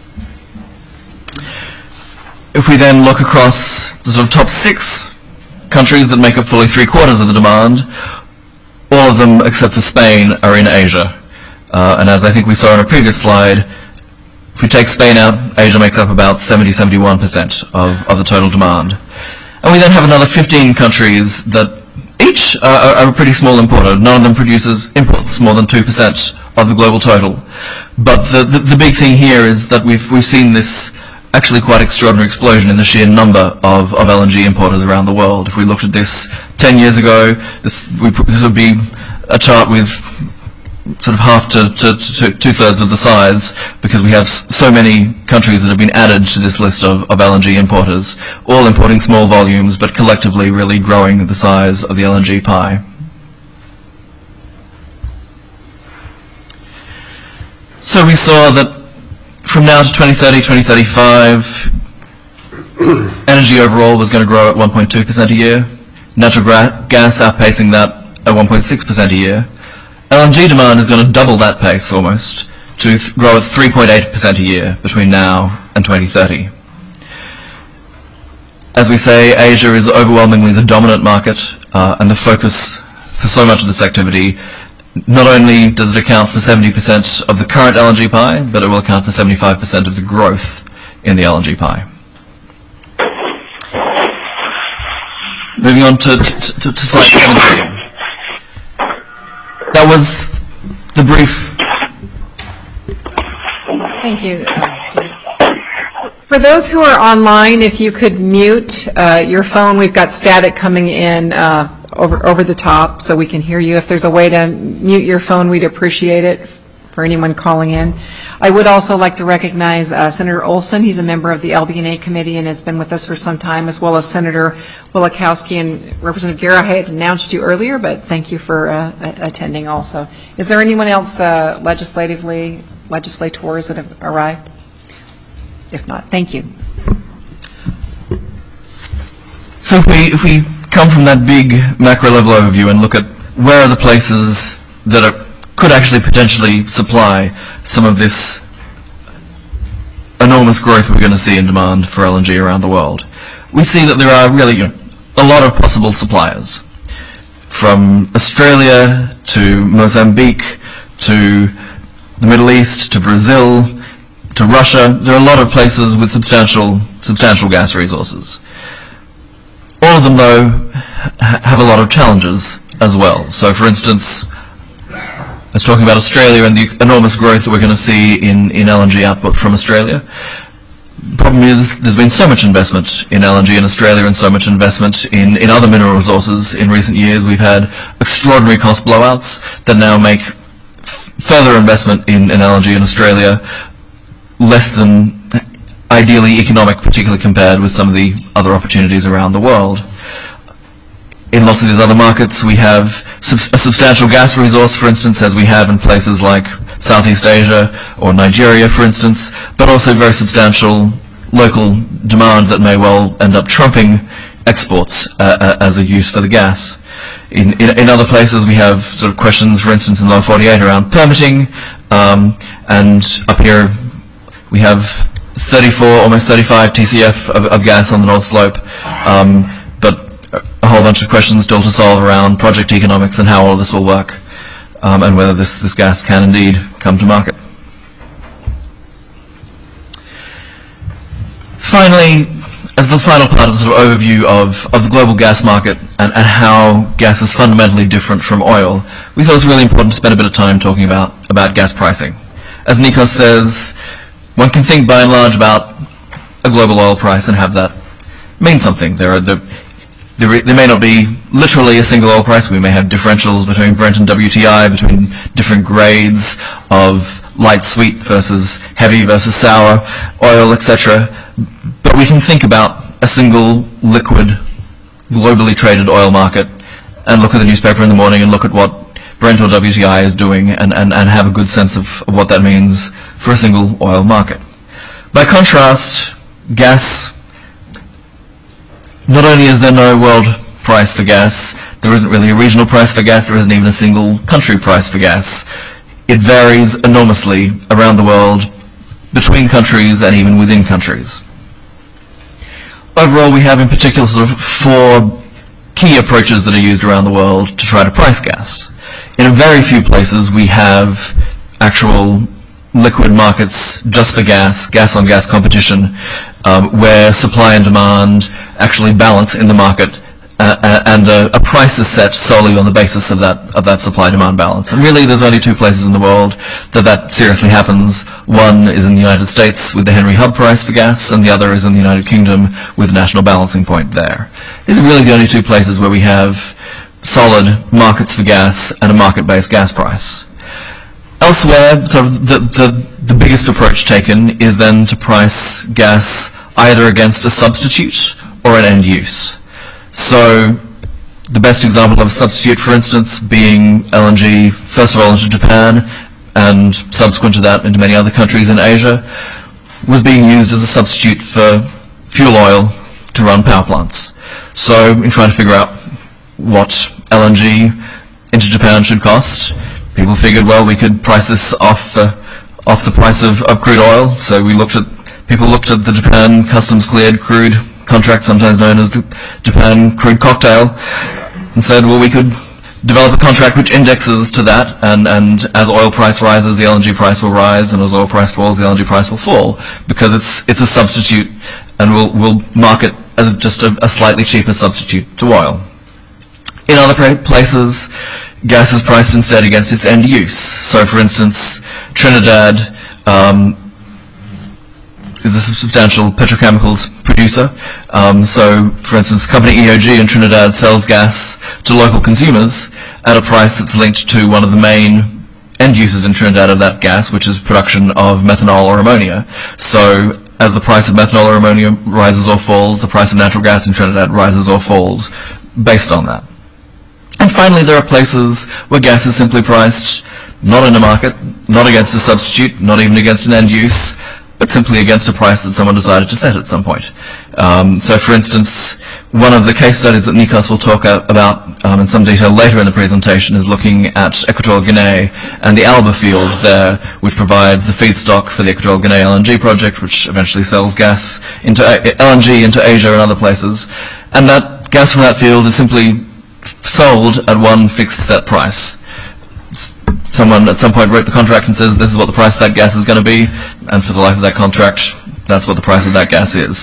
If we then look across the sort of top six countries that make up fully three quarters of the demand, all of them except for Spain are in Asia. Uh, and as I think we saw on a previous slide, if we take Spain out, Asia makes up about seventy to seventy-one percent of, of the total demand. And we then have another fifteen countries that each are, are a pretty small importer. None of them produces imports more than two percent of the global total. But the, the, the big thing here is that we've, we've seen this actually quite extraordinary explosion in the sheer number of, of L N G importers around the world. If we looked at this ten years ago, this, we, this would be a chart with sort of half to, to, to two-thirds of the size, because we have so many countries that have been added to this list of, of L N G importers, all importing small volumes, but collectively really growing the size of the L N G pie. So we saw that from now to twenty thirty, twenty thirty-five, energy overall was going to grow at one point two percent a year, natural gas outpacing that at one point six percent a year. L N G demand is going to double that pace almost, to th grow at three point eight percent a year between now and twenty thirty. As we say, Asia is overwhelmingly the dominant market uh, and the focus for so much of this activity. Not only does it account for seventy percent of the current L N G pie, but it will account for seventy-five percent of the growth in the L N G pie. Moving on to, to, to, to slide seventeen. That was the brief. Thank you, uh, Judy. For those who are online, if you could mute uh, your phone, we've got static coming in uh, over over the top, so we can hear you. If there's a way to mute your phone, we'd appreciate it for for anyone calling in. I would also like to recognize uh, Senator Olson. He's a member of the L B N A committee and has been with us for some time, as well as Senator Wielechowski and Representative Guerra. I had announced you earlier, but thank you for uh, attending also. Is there anyone else uh, legislatively, legislators that have arrived? If not, thank you. So if we, if we come from that big macro level overview and look at where are the places that are, could actually potentially supply some of this enormous growth we're going to see in demand for L N G around the world, we see that there are really, you know, a lot of possible suppliers. From Australia to Mozambique to the Middle East to Brazil to Russia, there are a lot of places with substantial, substantial gas resources. All of them, though, ha have a lot of challenges as well. So, for instance, I was talking about Australia and the enormous growth that we're going to see in, in L N G output from Australia. The problem is there's been so much investment in L N G in Australia and so much investment in, in other mineral resources in recent years. We've had extraordinary cost blowouts that now make f further investment in, in L N G in Australia less than ideally economic, particularly compared with some of the other opportunities around the world. In lots of these other markets, we have sub a substantial gas resource, for instance, as we have in places like Southeast Asia or Nigeria, for instance, but also very substantial local demand that may well end up trumping exports uh, as a use for the gas. In, in, in other places, we have sort of questions, for instance, in Lower forty-eight around permitting, um, and up here we have thirty-four, almost thirty-five T C F of, of gas on the North Slope, um, but a whole bunch of questions still to solve around project economics and how all of this will work, um, and whether this, this gas can indeed come to market. Finally, as the final part of the sort of overview of, of the global gas market and, and how gas is fundamentally different from oil, we thought it was really important to spend a bit of time talking about, about gas pricing. As Nikos says, one can think by and large about a global oil price and have that mean something. There are the, there, there may not be literally a single oil price. We may have differentials between Brent and W T I, between different grades of light sweet versus heavy versus sour oil, et cetera. But we can think about a single liquid, globally traded oil market and look at the newspaper in the morning and look at what Brent or W T I is doing and, and, and have a good sense of, of what that means for a single oil market. By contrast, gas, not only is there no world price for gas, there isn't really a regional price for gas, there isn't even a single country price for gas. It varies enormously around the world, between countries and even within countries. Overall, we have in particular sort of four key approaches that are used around the world to try to price gas. In a very few places, we have actual liquid markets just for gas, gas-on-gas competition, um, where supply and demand actually balance in the market, uh, and a, a price is set solely on the basis of that of that supply-demand balance. And really, there's only two places in the world that that seriously happens. One is in the United States with the Henry Hub price for gas, and the other is in the United Kingdom with the national balancing point there. These are really the only two places where we have solid markets for gas and a market-based gas price. Elsewhere, sort of the, the, the biggest approach taken is then to price gas either against a substitute or an end use. So the best example of a substitute, for instance, being L N G, first of all into Japan, and subsequent to that into many other countries in Asia, was being used as a substitute for fuel oil to run power plants. So in trying to figure out what L N G into Japan should cost, people figured, well, we could price this off the, off the price of, of crude oil. So we looked at, people looked at the Japan customs cleared crude contract, sometimes known as the Japan crude cocktail, and said, well, we could develop a contract which indexes to that, and, and as oil price rises, the L N G price will rise, and as oil price falls, the L N G price will fall, because it's, it's a substitute, and we'll, we'll market as just a, a slightly cheaper substitute to oil. In other places, gas is priced instead against its end use. So, for instance, Trinidad um, is a substantial petrochemicals producer. Um, so, for instance, the company E O G in Trinidad sells gas to local consumers at a price that's linked to one of the main end users in Trinidad of that gas, which is production of methanol or ammonia. So as the price of methanol or ammonia rises or falls, the price of natural gas in Trinidad rises or falls based on that. And finally, there are places where gas is simply priced not in a market, not against a substitute, not even against an end use, but simply against a price that someone decided to set at some point. Um, so for instance, one of the case studies that Nikos will talk about um, in some detail later in the presentation is looking at Equatorial Guinea and the Alba field there, which provides the feedstock for the Equatorial Guinea L N G project, which eventually sells gas into L N G into Asia and other places. And that gas from that field is simply sold at one fixed set price. Someone at some point wrote the contract and says this is what the price of that gas is going to be, and for the life of that contract, that's what the price of that gas is.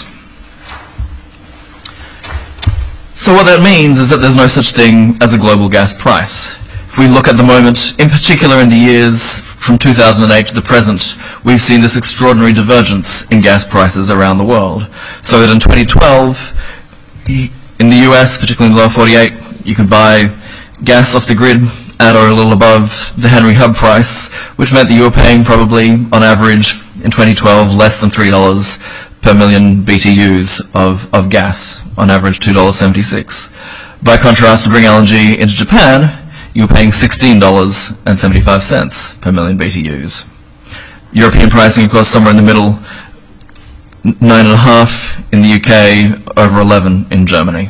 So what that means is that there's no such thing as a global gas price. If we look at the moment, in particular in the years from two thousand eight to the present, we've seen this extraordinary divergence in gas prices around the world. So that in twenty twelve, in the U S, particularly in the lower forty-eight, you could buy gas off the grid at or a little above the Henry Hub price, which meant that you were paying probably, on average, in twenty twelve, less than three dollars per million B T Us of, of gas, on average two dollars and seventy-six cents. By contrast, to bring L N G into Japan, you were paying sixteen dollars and seventy-five cents per million B T Us. European pricing, of course, somewhere in the middle, nine and a half in the U K, over eleven in Germany.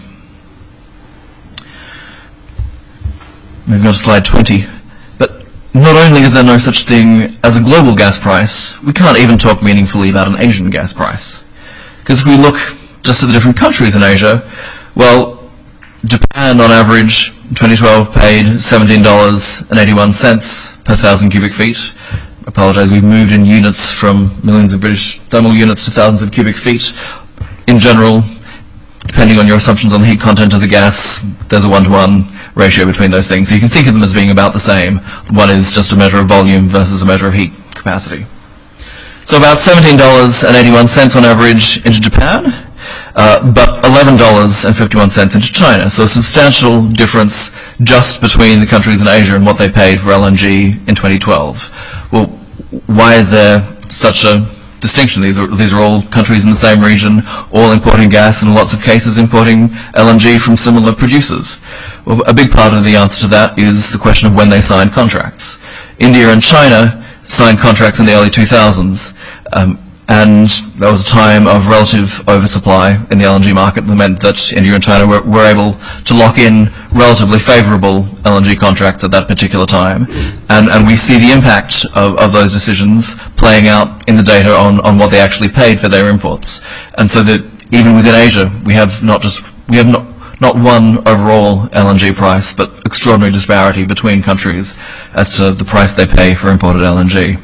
Moving on to slide twenty. But not only is there no such thing as a global gas price, we can't even talk meaningfully about an Asian gas price. Because if we look just at the different countries in Asia, well, Japan on average in twenty twelve paid seventeen dollars and eighty-one cents per thousand cubic feet. I apologize, we've moved in units from millions of British thermal units to thousands of cubic feet. In general, depending on your assumptions on the heat content of the gas, there's a one-to-one ratio between those things. So you can think of them as being about the same. One is just a measure of volume versus a measure of heat capacity. So about seventeen dollars and eighty-one cents on average into Japan, uh, but eleven dollars and fifty-one cents into China. So a substantial difference just between the countries in Asia and what they paid for L N G in twenty twelve. Well, why is there such a distinction? These are, these are all countries in the same region, all importing gas, and in lots of cases importing L N G from similar producers. Well, a big part of the answer to that is the question of when they signed contracts. India and China signed contracts in the early two thousands, um, and there was a time of relative oversupply in the L N G market that meant that India and China were, were able to lock in relatively favorable L N G contracts at that particular time. And, and we see the impact of, of those decisions playing out in the data on, on what they actually paid for their imports. And so that even within Asia, we have not just, we have not, not one overall L N G price, but extraordinary disparity between countries as to the price they pay for imported L N G.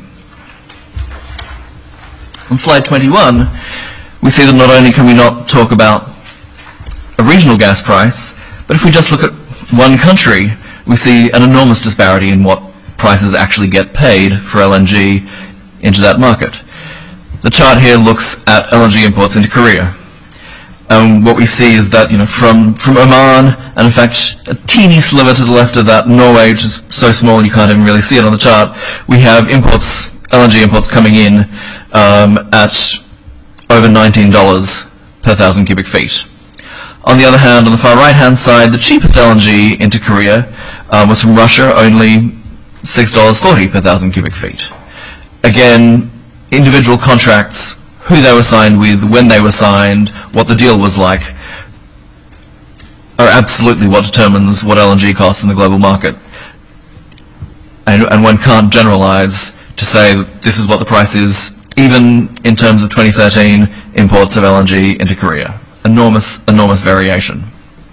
On slide twenty-one, we see that not only can we not talk about a regional gas price, but if we just look at one country, we see an enormous disparity in what prices actually get paid for L N G into that market. The chart here looks at L N G imports into Korea. And what we see is that, you know, from, from Oman, and in fact, a teeny sliver to the left of that, Norway, which is so small you can't even really see it on the chart, we have imports, L N G imports coming in um, at over nineteen dollars per thousand cubic feet. On the other hand, on the far right-hand side, the cheapest L N G into Korea um, was from Russia, only six dollars and forty cents per thousand cubic feet. Again, individual contracts, who they were signed with, when they were signed, what the deal was like, are absolutely what determines what L N G costs in the global market. And, and one can't generalize to say that this is what the price is, even in terms of twenty thirteen imports of L N G into Korea. Enormous, enormous variation.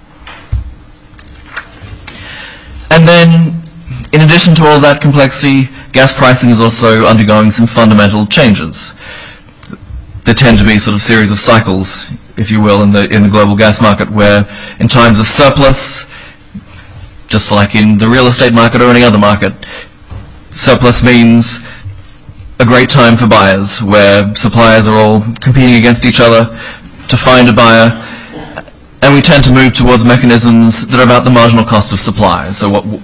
And then, in addition to all that complexity, gas pricing is also undergoing some fundamental changes. There tend to be sort of series of cycles, if you will, in the in the global gas market, where in times of surplus, just like in the real estate market or any other market, surplus means a great time for buyers, where suppliers are all competing against each other to find a buyer, and we tend to move towards mechanisms that are about the marginal cost of supply. So what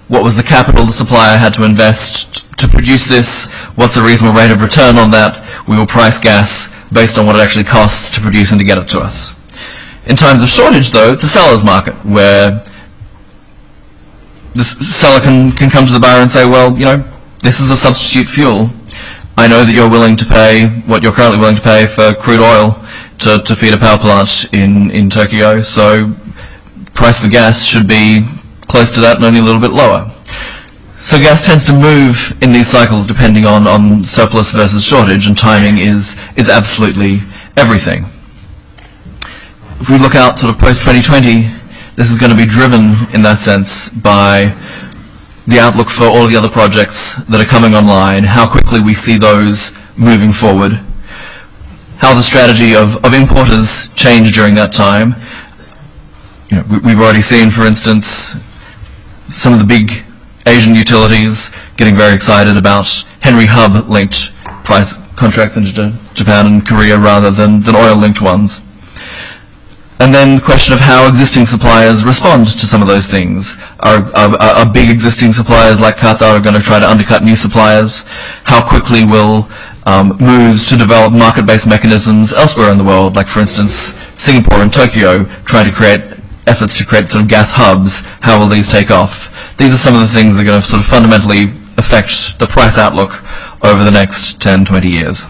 what was the capital the supplier had to invest to produce this, what's a reasonable rate of return on that. We will price gas based on what it actually costs to produce and to get it to us. In times of shortage, though, it's a seller's market, where the seller can, can come to the buyer and say, well, you know, this is a substitute fuel. I know that you're willing to pay what you're currently willing to pay for crude oil to, to feed a power plant in, in Tokyo, so price for gas should be close to that and only a little bit lower. So gas tends to move in these cycles depending on, on surplus versus shortage, and timing is, is absolutely everything. If we look out sort of post twenty twenty, this is going to be driven in that sense by the outlook for all of the other projects that are coming online, how quickly we see those moving forward, how the strategy of, of importers change during that time. You know, we, we've already seen, for instance, some of the big Asian utilities getting very excited about Henry Hub-linked price contracts into Japan and Korea rather than, than oil-linked ones. And then the question of how existing suppliers respond to some of those things. Are, are, are big existing suppliers like Qatar going to try to undercut new suppliers? How quickly will um, moves to develop market-based mechanisms elsewhere in the world, like for instance Singapore and Tokyo, trying to create efforts to create sort of gas hubs, how will these take off? These are some of the things that are going to sort of fundamentally affect the price outlook over the next ten, twenty years.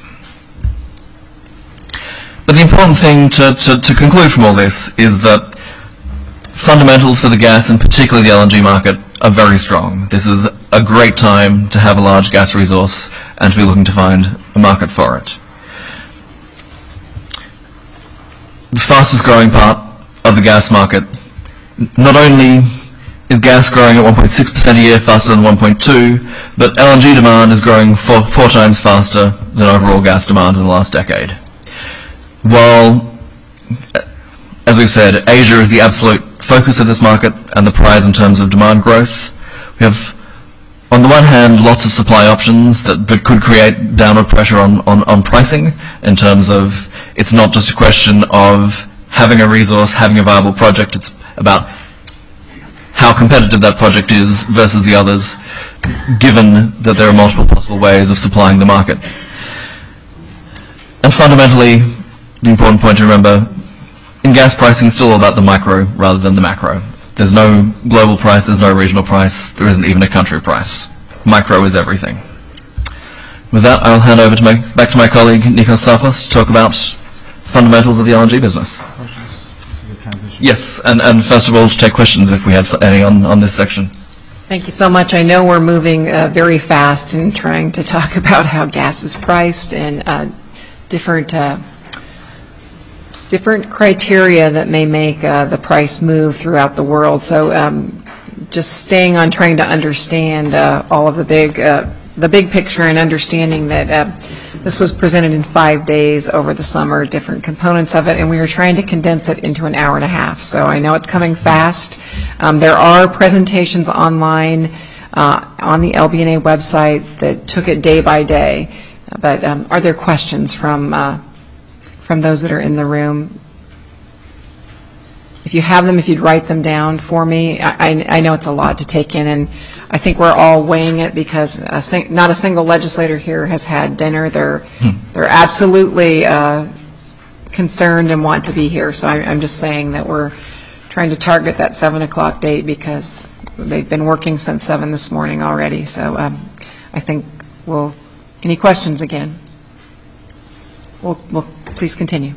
But the important thing to, to, to conclude from all this is that fundamentals for the gas, and particularly the L N G market, are very strong. This is a great time to have a large gas resource and to be looking to find a market for it. The fastest growing part of the gas market, not only is gas growing at one point six percent a year faster than one point two, but L N G demand is growing four, four times faster than overall gas demand in the last decade. While, as we've said, Asia is the absolute focus of this market and the prize in terms of demand growth, we have, on the one hand, lots of supply options that, that could create downward pressure on, on, on pricing, in terms of it's not just a question of having a resource, having a viable project, it's about how competitive that project is versus the others, given that there are multiple possible ways of supplying the market. And fundamentally, the important point to remember, in gas pricing, it's still all about the micro rather than the macro. There's no global price, there's no regional price, there isn't even a country price. Micro is everything. With that, I'll hand over to my, back to my colleague, Nikos Tsafos, to talk about fundamentals of the L N G business. This is a transition. Yes, and, and first of all, to take questions if we have any on, on this section. Thank you so much. I know we're moving uh, very fast in trying to talk about how gas is priced and uh, different uh, different criteria that may make uh, the price move throughout the world. So um, just staying on trying to understand uh, all of the big uh, the big picture and understanding that uh, this was presented in five days over the summer, different components of it, and we were trying to condense it into an hour and a half. So I know it's coming fast. Um, there are presentations online uh, on the L B N A website that took it day by day. But um, are there questions from uh, from those that are in the room? If you have them, if you'd write them down for me. I, I know it's a lot to take in, and I think we're all weighing it because a sing, not a single legislator here has had dinner. They're hmm. they're absolutely uh, concerned and want to be here. So I, I'm just saying that we're trying to target that seven o'clock date because they've been working since seven this morning already. So um, I think we'll. Any questions again? We'll, we'll please continue.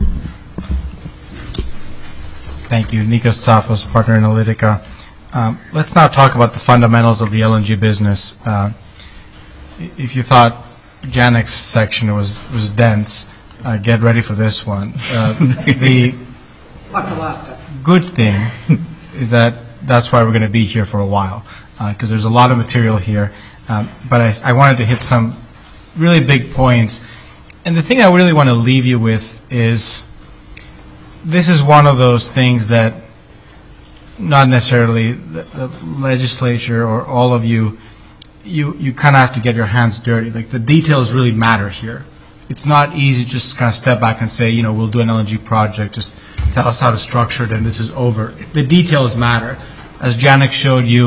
Thank you. Nikos Tsafos, partner in Analytica. Um, let's now talk about the fundamentals of the L N G business. Uh, if you thought Janek's section was, was dense, uh, get ready for this one. Uh, the good thing is that that's why we're going to be here for a while, because uh, there's a lot of material here. Um, but I, I wanted to hit some really big points. And the thing I really want to leave you with is this is one of those things that not necessarily the, the legislature or all of you, you, you kind of have to get your hands dirty. Like the details really matter here. It's not easy just kind of step back and say, you know, we'll do an L N G project, just tell us how to structure it and this is over. The details matter. As Janek showed you,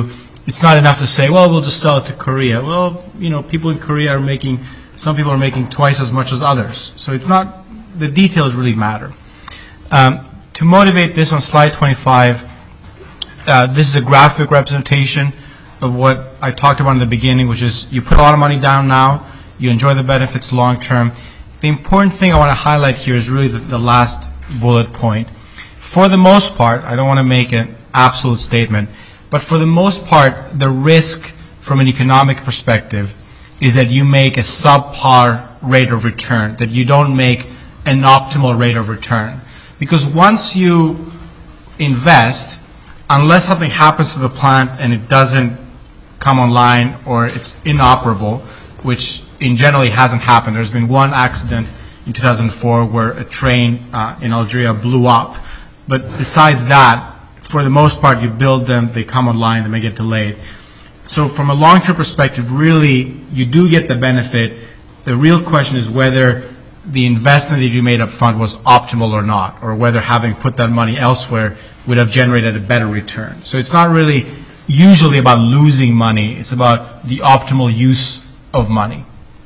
it's not enough to say, well, we'll just sell it to Korea. Well, you know, people in Korea are making, some people are making twice as much as others. So it's not, the details really matter. Um, to motivate this on slide twenty-five, uh, this is a graphic representation of what I talked about in the beginning, which is you put a lot of money down now, you enjoy the benefits long term. The important thing I want to highlight here is really the, the last bullet point. For the most part, I don't want to make an absolute statement, but for the most part, the risk from an economic perspective is that you make a subpar rate of return, that you don't make an optimal rate of return. Because once you invest, unless something happens to the plant and it doesn't come online or it's inoperable, which in generally hasn't happened. There's been one accident in two thousand four where a train uh, in Algeria blew up. But besides that, for the most part, you build them, they come online, they may get delayed. So from a long-term perspective, really, you do get the benefit. The real question is whether the investment that you made up front was optimal or not, or whether having put that money elsewhere would have generated a better return. So it's not really usually about losing money. It's about the optimal use of money.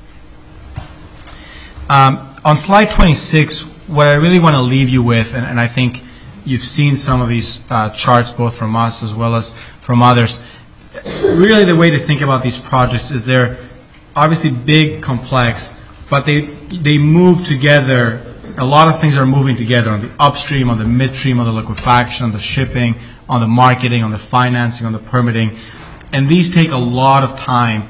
Um, on slide twenty-six, what I really want to leave you with, and, and I think you've seen some of these uh, charts both from us as well as from others, really the way to think about these projects is they're obviously big, complex, but they they move together. A lot of things are moving together on the upstream, on the midstream, on the liquefaction, on the shipping, on the marketing, on the financing, on the permitting. And these take a lot of time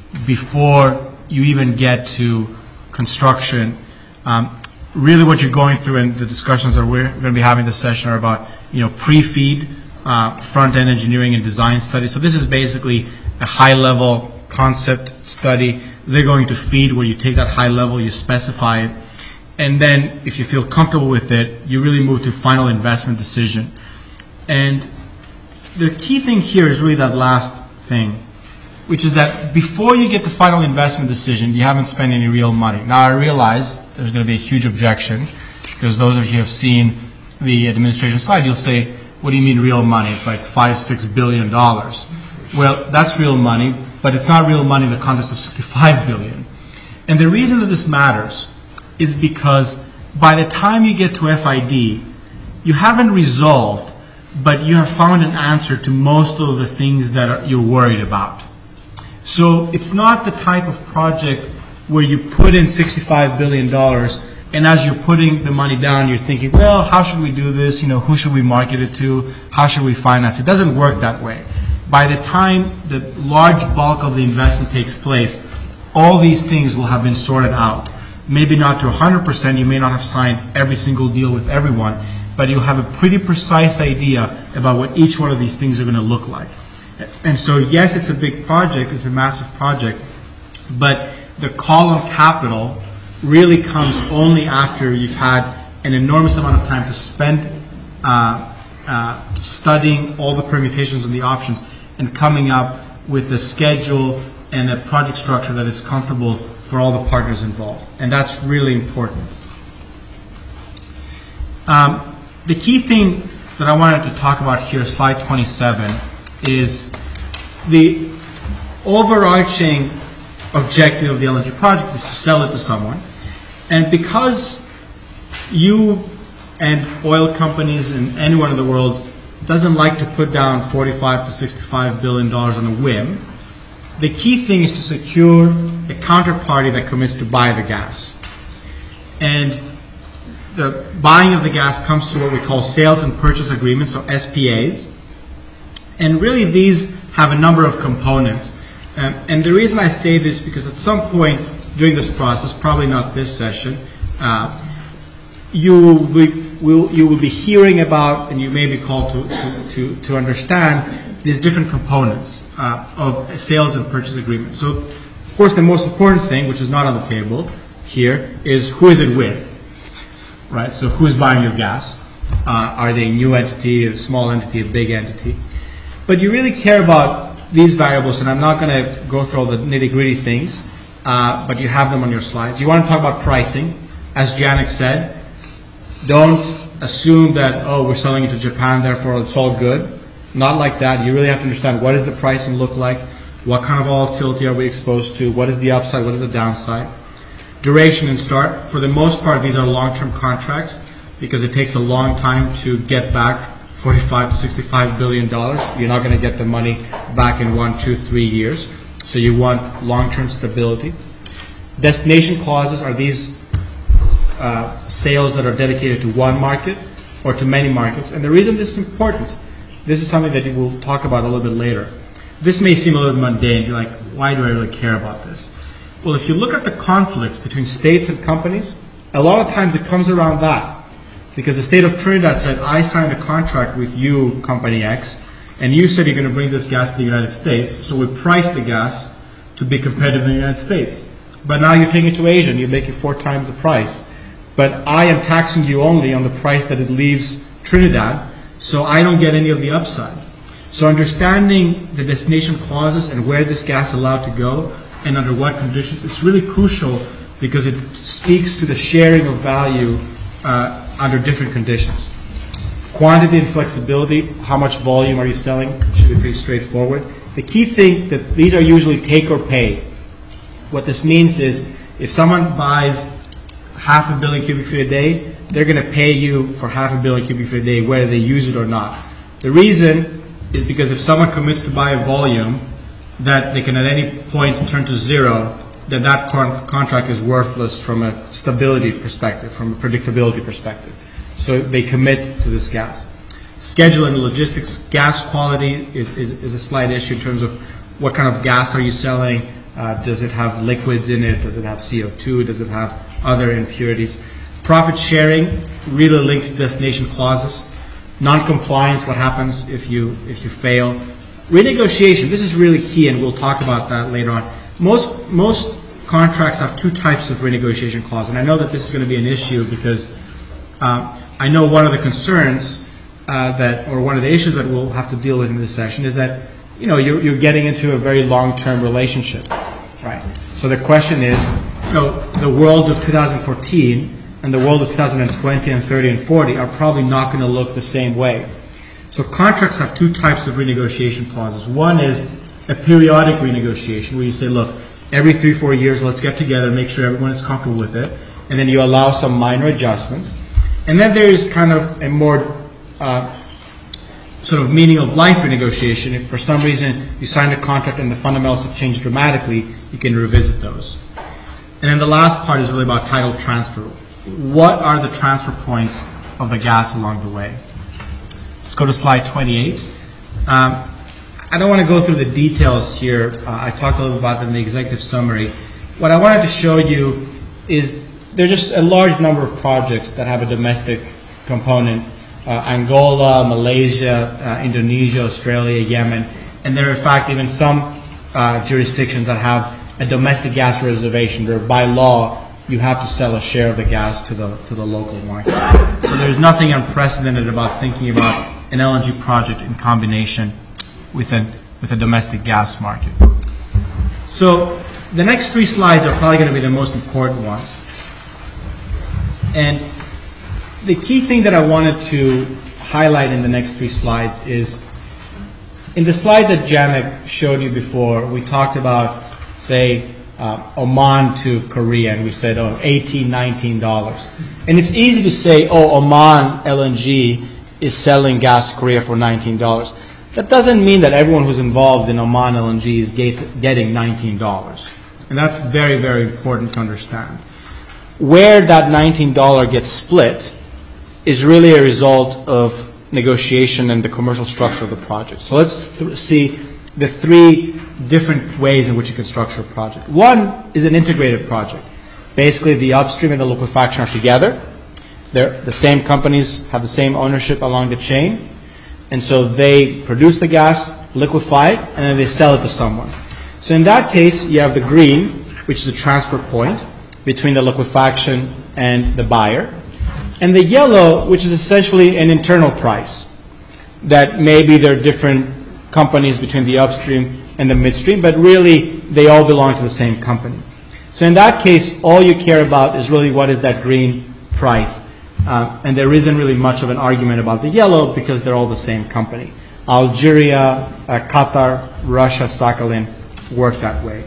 before you even get to construction. Um, really what you're going through and the discussions that we're going to be having this session are about, you know, pre-feed, uh, front-end engineering and design study. So this is basically a high-level concept study. They're going to feed where you take that high level, you specify it, and then if you feel comfortable with it, you really move to final investment decision. And the key thing here is really that last thing, which is that before you get to final investment decision, you haven't spent any real money. Now I realize there's going to be a huge objection, because those of you who have seen the administration slide, you'll say, what do you mean real money? It's like five, six billion dollars. Well, that's real money, but it's not real money in the context of sixty-five billion. And the reason that this matters is because by the time you get to F I D, you haven't resolved, but you have found an answer to most of the things that are, you're worried about. So it's not the type of project where you put in sixty-five billion dollars and as you're putting the money down, you're thinking, well, how should we do this? You know, who should we market it to? How should we finance it? It doesn't work that way. By the time the large bulk of the investment takes place, all these things will have been sorted out. Maybe not to one hundred percent, you may not have signed every single deal with everyone, but you'll have a pretty precise idea about what each one of these things are going to look like. And so, yes, it's a big project, it's a massive project, but the call on capital really comes only after you've had an enormous amount of time to spend uh, uh, studying all the permutations and the options and coming up with a schedule and a project structure that is comfortable for all the partners involved. And that's really important. Um, the key thing that I wanted to talk about here, slide twenty-seven, is the overarching objective of the L N G project is to sell it to someone. And because you and oil companies and anyone in the world doesn't like to put down forty-five to sixty-five billion dollars on a whim, the key thing is to secure a counterparty that commits to buy the gas. And the buying of the gas comes through what we call sales and purchase agreements, or S P As. And really these have a number of components. Um, and the reason I say this, because at some point during this process, probably not this session, uh, you will be, will, you will be hearing about, and you may be called to, to, to, to understand these different components uh, of a sales and purchase agreement. So, of course, the most important thing, which is not on the table here, is who is it with, right? So who is buying your gas? Uh, are they a new entity, a small entity, a big entity? But you really care about these variables, and I'm not going to go through all the nitty-gritty things, uh, but you have them on your slides. You want to talk about pricing. As Janek said, don't assume that, oh, we're selling it to Japan, therefore it's all good. not like that. You really have to understand what does the pricing look like, what kind of volatility are we exposed to, what is the upside, what is the downside. Duration and start, for the most part, these are long-term contracts because it takes a long time to get back forty-five to sixty-five billion dollars. You're not going to get the money back in one, two, three years. So you want long-term stability. Destination clauses are these uh, sales that are dedicated to one market or to many markets. And the reason this is important, this is something that we'll talk about a little bit later. This may seem a little bit mundane. You're like, why do I really care about this? Well, if you look at the conflicts between states and companies, a lot of times it comes around that. Because the state of Trinidad said, I signed a contract with you, Company X, and you said you're going to bring this gas to the United States, so we priced the gas to be competitive in the United States. But now you're taking it to Asia and you're making four times the price. But I am taxing you only on the price that it leaves Trinidad, so I don't get any of the upside. So understanding the destination clauses and where this gas is allowed to go and under what conditions, it's really crucial because it speaks to the sharing of value uh, under different conditions. Quantity and flexibility, how much volume are you selling, should be pretty straightforward. The key thing that these are usually take or pay. What this means is if someone buys half a billion cubic feet a day, they're going to pay you for half a billion cubic feet a day whether they use it or not. The reason is because if someone commits to buy a volume that they can at any point turn to zero, then that con- contract is worthless from a stability perspective, from a predictability perspective. So they commit to this gas. Schedule and logistics, gas quality is, is, is a slight issue in terms of what kind of gas are you selling. Uh, does it have liquids in it? Does it have C O two? Does it have other impurities? Profit sharing, really linked to destination clauses. Non-compliance, what happens if you if you fail. Renegotiation, this is really key, and we'll talk about that later on. Most most contracts have two types of renegotiation clause, and I know that this is going to be an issue because um, I know one of the concerns uh, that, or one of the issues that we'll have to deal with in this session is that, you know, you're, you're getting into a very long-term relationship, right? So the question is, you know, the world of two thousand fourteen and the world of two thousand twenty and thirty and forty are probably not going to look the same way. So contracts have two types of renegotiation clauses. One is a periodic renegotiation where you say, look, every three, four years, let's get together and make sure everyone is comfortable with it. And then you allow some minor adjustments. And then there is kind of a more uh, sort of meaning of life renegotiation. If for some reason you signed a contract and the fundamentals have changed dramatically, you can revisit those. And then the last part is really about title transfer. What are the transfer points of the gas along the way? Let's go to slide twenty-eight. Um, I don't want to go through the details here. Uh, I talked a little about them in the executive summary. What I wanted to show you is there's just a large number of projects that have a domestic component. Uh, Angola, Malaysia, uh, Indonesia, Australia, Yemen, and there are in fact even some uh, jurisdictions that have a domestic gas reservation where by law you have to sell a share of the gas to the to the local market. So there's nothing unprecedented about thinking about an L N G project in combination with a, with a domestic gas market. So the next three slides are probably going to be the most important ones. And the key thing that I wanted to highlight in the next three slides is, in the slide that Janek showed you before, we talked about, say, uh, Oman to Korea, and we said, oh, eighteen dollars, nineteen dollars. And it's easy to say, oh, Oman L N G is selling gas to Korea for nineteen dollars. That doesn't mean that everyone who's involved in Oman L N G is get, getting nineteen dollars. And that's very, very important to understand. Where that nineteen dollars gets split is really a result of negotiation and the commercial structure of the project. So let's th- see the three different ways in which you can structure a project. One is an integrated project. Basically, the upstream and the liquefaction are together. They're, the same companies have the same ownership along the chain. And so they produce the gas, liquefy it, and then they sell it to someone. So in that case, you have the green, which is a transfer point between the liquefaction and the buyer. And the yellow, which is essentially an internal price, that maybe there are different companies between the upstream and the midstream, but really they all belong to the same company. So in that case, all you care about is really what is that green price. Uh, and there isn't really much of an argument about the yellow because they're all the same company. Algeria, uh, Qatar, Russia, Sakhalin work that way.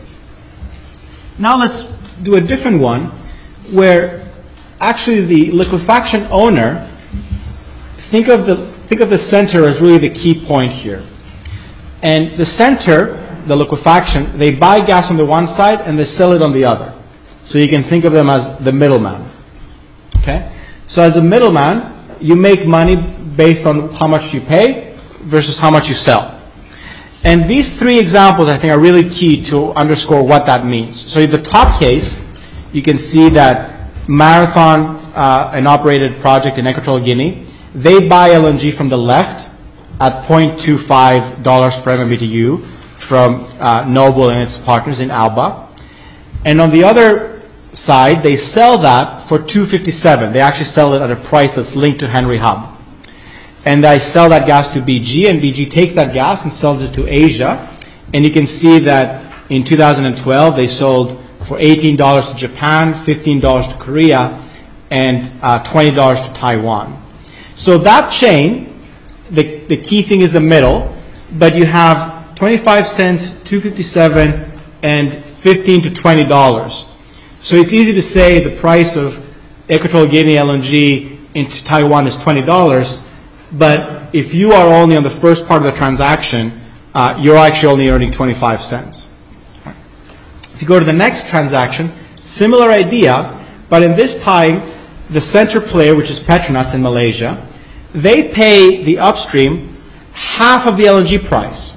Now let's do a different one where actually the liquefaction owner, think of the, think of the center as really the key point here. And the center, the liquefaction, they buy gas on the one side and they sell it on the other. So you can think of them as the middleman. Okay? So as a middleman, you make money based on how much you pay versus how much you sell. And these three examples, I think, are really key to underscore what that means. So in the top case, you can see that Marathon, uh, an operated project in Equatorial Guinea, they buy L N G from the left at zero point two five dollars per M M B T U from uh, Noble and its partners in Alba. And on the other side, they sell that for two fifty-seven. They actually sell it at a price that's linked to Henry Hub. And they sell that gas to B G, and B G takes that gas and sells it to Asia. And you can see that in two thousand twelve, they sold for eighteen dollars to Japan, fifteen dollars to Korea, and uh, twenty dollars to Taiwan. So that chain, the, the key thing is the middle, but you have twenty-five cents, two fifty-seven, and fifteen to twenty dollars. So it's easy to say the price of Equatorial Guinea L N G into Taiwan is twenty dollars, but if you are only on the first part of the transaction, uh, you're actually only earning twenty-five cents. If you go to the next transaction, similar idea, but in this time, the center player, which is Petronas in Malaysia, they pay the upstream half of the L N G price.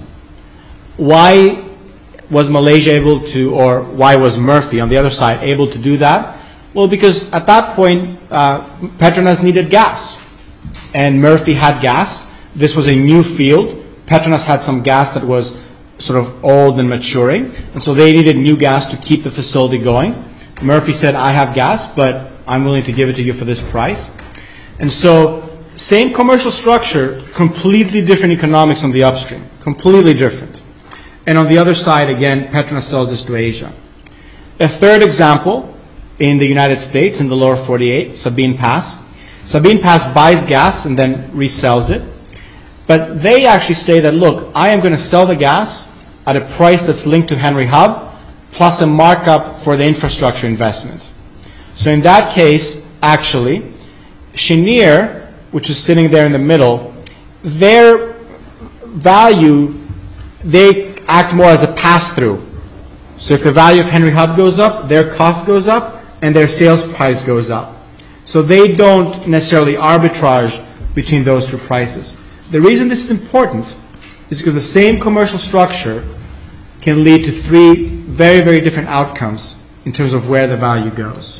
Why was Malaysia able to, or why was Murphy on the other side able to do that? Well, because at that point, uh, Petronas needed gas, and Murphy had gas. This was a new field. Petronas had some gas that was sort of old and maturing, and so they needed new gas to keep the facility going. Murphy said, I have gas, but I'm willing to give it to you for this price. And so, same commercial structure, completely different economics on the upstream, completely different. And on the other side, again, Petronas sells this to Asia. A third example in the United States, in the lower forty-eight, Sabine Pass. Sabine Pass buys gas and then resells it. But they actually say that, look, I am going to sell the gas at a price that's linked to Henry Hub, plus a markup for the infrastructure investment. So in that case, actually, Cheniere, which is sitting there in the middle, their value, they act more as a pass-through. So if the value of Henry Hub goes up, their cost goes up, and their sales price goes up. So they don't necessarily arbitrage between those two prices. The reason this is important is because the same commercial structure can lead to three very, very different outcomes in terms of where the value goes.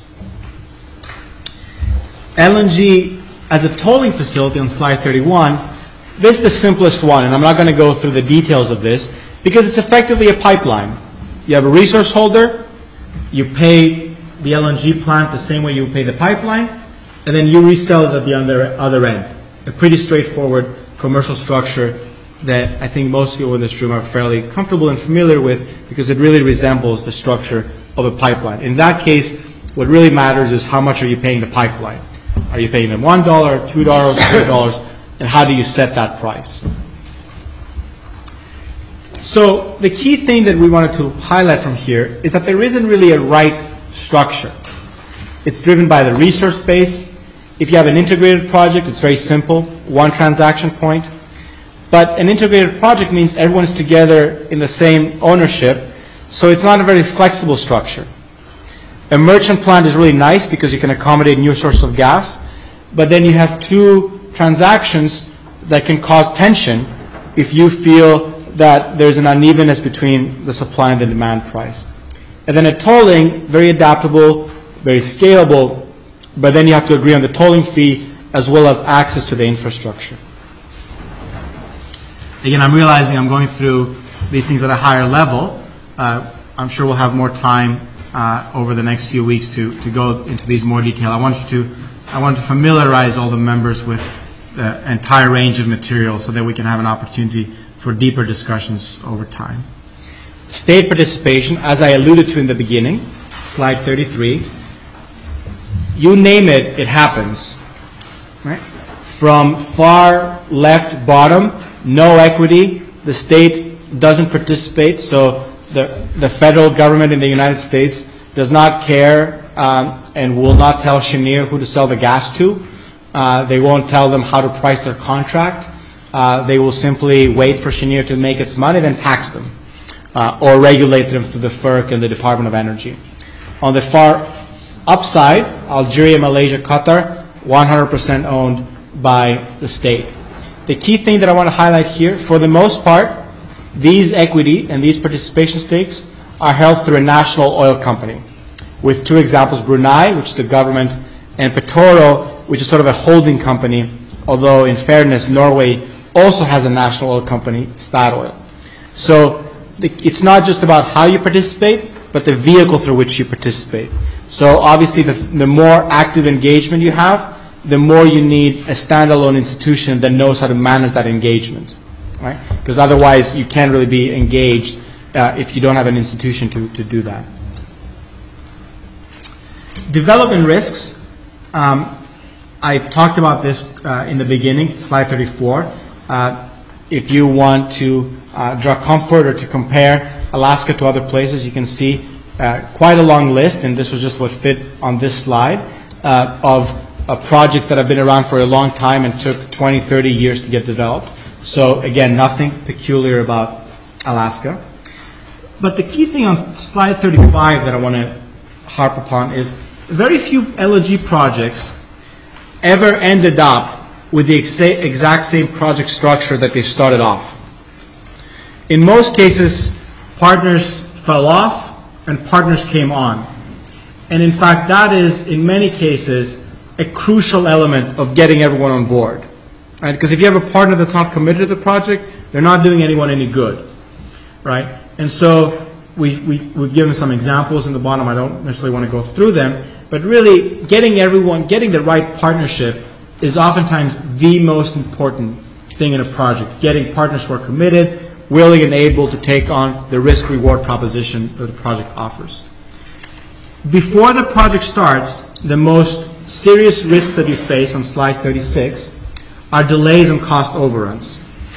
L N G as a tolling facility on slide thirty-one, this is the simplest one, and I'm not going to go through the details of this because it's effectively a pipeline. You have a resource holder, you pay the L N G plant the same way you pay the pipeline, and then you resell it at the other, other end. A pretty straightforward commercial structure that I think most people in this room are fairly comfortable and familiar with because it really resembles the structure of a pipeline. In that case, what really matters is how much are you paying the pipeline. Are you paying them one dollar, two dollars, three dollars, and how do you set that price? So the key thing that we wanted to highlight from here is that there isn't really a right structure. It's driven by the resource base. If you have an integrated project, it's very simple, one transaction point. But an integrated project means everyone is together in the same ownership, so it's not a very flexible structure. A merchant plant is really nice because you can accommodate new sources of gas, but then you have two transactions that can cause tension if you feel that there's an unevenness between the supply and the demand price. And then a tolling, very adaptable, very scalable, but then you have to agree on the tolling fee as well as access to the infrastructure. Again, I'm realizing I'm going through these things at a higher level. Uh, I'm sure we'll have more time uh, over the next few weeks to, to go into these more detail. I want you to, I want to familiarize all the members with the entire range of materials so that we can have an opportunity for deeper discussions over time. State participation, as I alluded to in the beginning, slide thirty-three. You name it, it happens. Right? From far left bottom no equity. The state doesn't participate, so the, the federal government in the United States does not care um, and will not tell Cheniere who to sell the gas to. Uh, they won't tell them how to price their contract. Uh, they will simply wait for Cheniere to make its money, then tax them, uh, or regulate them through the F E R C and the Department of Energy. On the far upside, Algeria, Malaysia, Qatar, one hundred percent owned by the state. The key thing that I want to highlight here, for the most part, these equity and these participation stakes are held through a national oil company, with two examples, Brunei, which is the government, and Petoro, which is sort of a holding company, although in fairness, Norway also has a national oil company, Statoil. So the, it's not just about how you participate, but the vehicle through which you participate. So obviously, the, the more active engagement you have, the more you need a standalone institution that knows how to manage that engagement, right? Because otherwise, you can't really be engaged uh, if you don't have an institution to, to do that. Development risks. Um, I've talked about this uh, in the beginning, slide thirty-four. Uh, if you want to uh, draw comfort or to compare Alaska to other places, you can see uh, quite a long list, and this was just what fit on this slide, uh, of uh, projects that have been around for a long time and took twenty, thirty years to get developed. So again, nothing peculiar about Alaska. But the key thing on slide thirty-five that I want to harp upon is very few L N G projects ever ended up with the exa- exact same project structure that they started off. In most cases, partners fell off and partners came on. And in fact, that is, in many cases, a crucial element of getting everyone on board. Right? Because if you have a partner that's not committed to the project, they're not doing anyone any good. Right? And so we, we, we've given some examples in the bottom. I don't necessarily want to go through them. But really, getting everyone, getting the right partnership is oftentimes the most important thing in a project. Getting partners who are committed, willing and able to take on the risk-reward proposition that the project offers. Before the project starts, the most serious risks that you face on slide thirty-six are delays and cost overruns.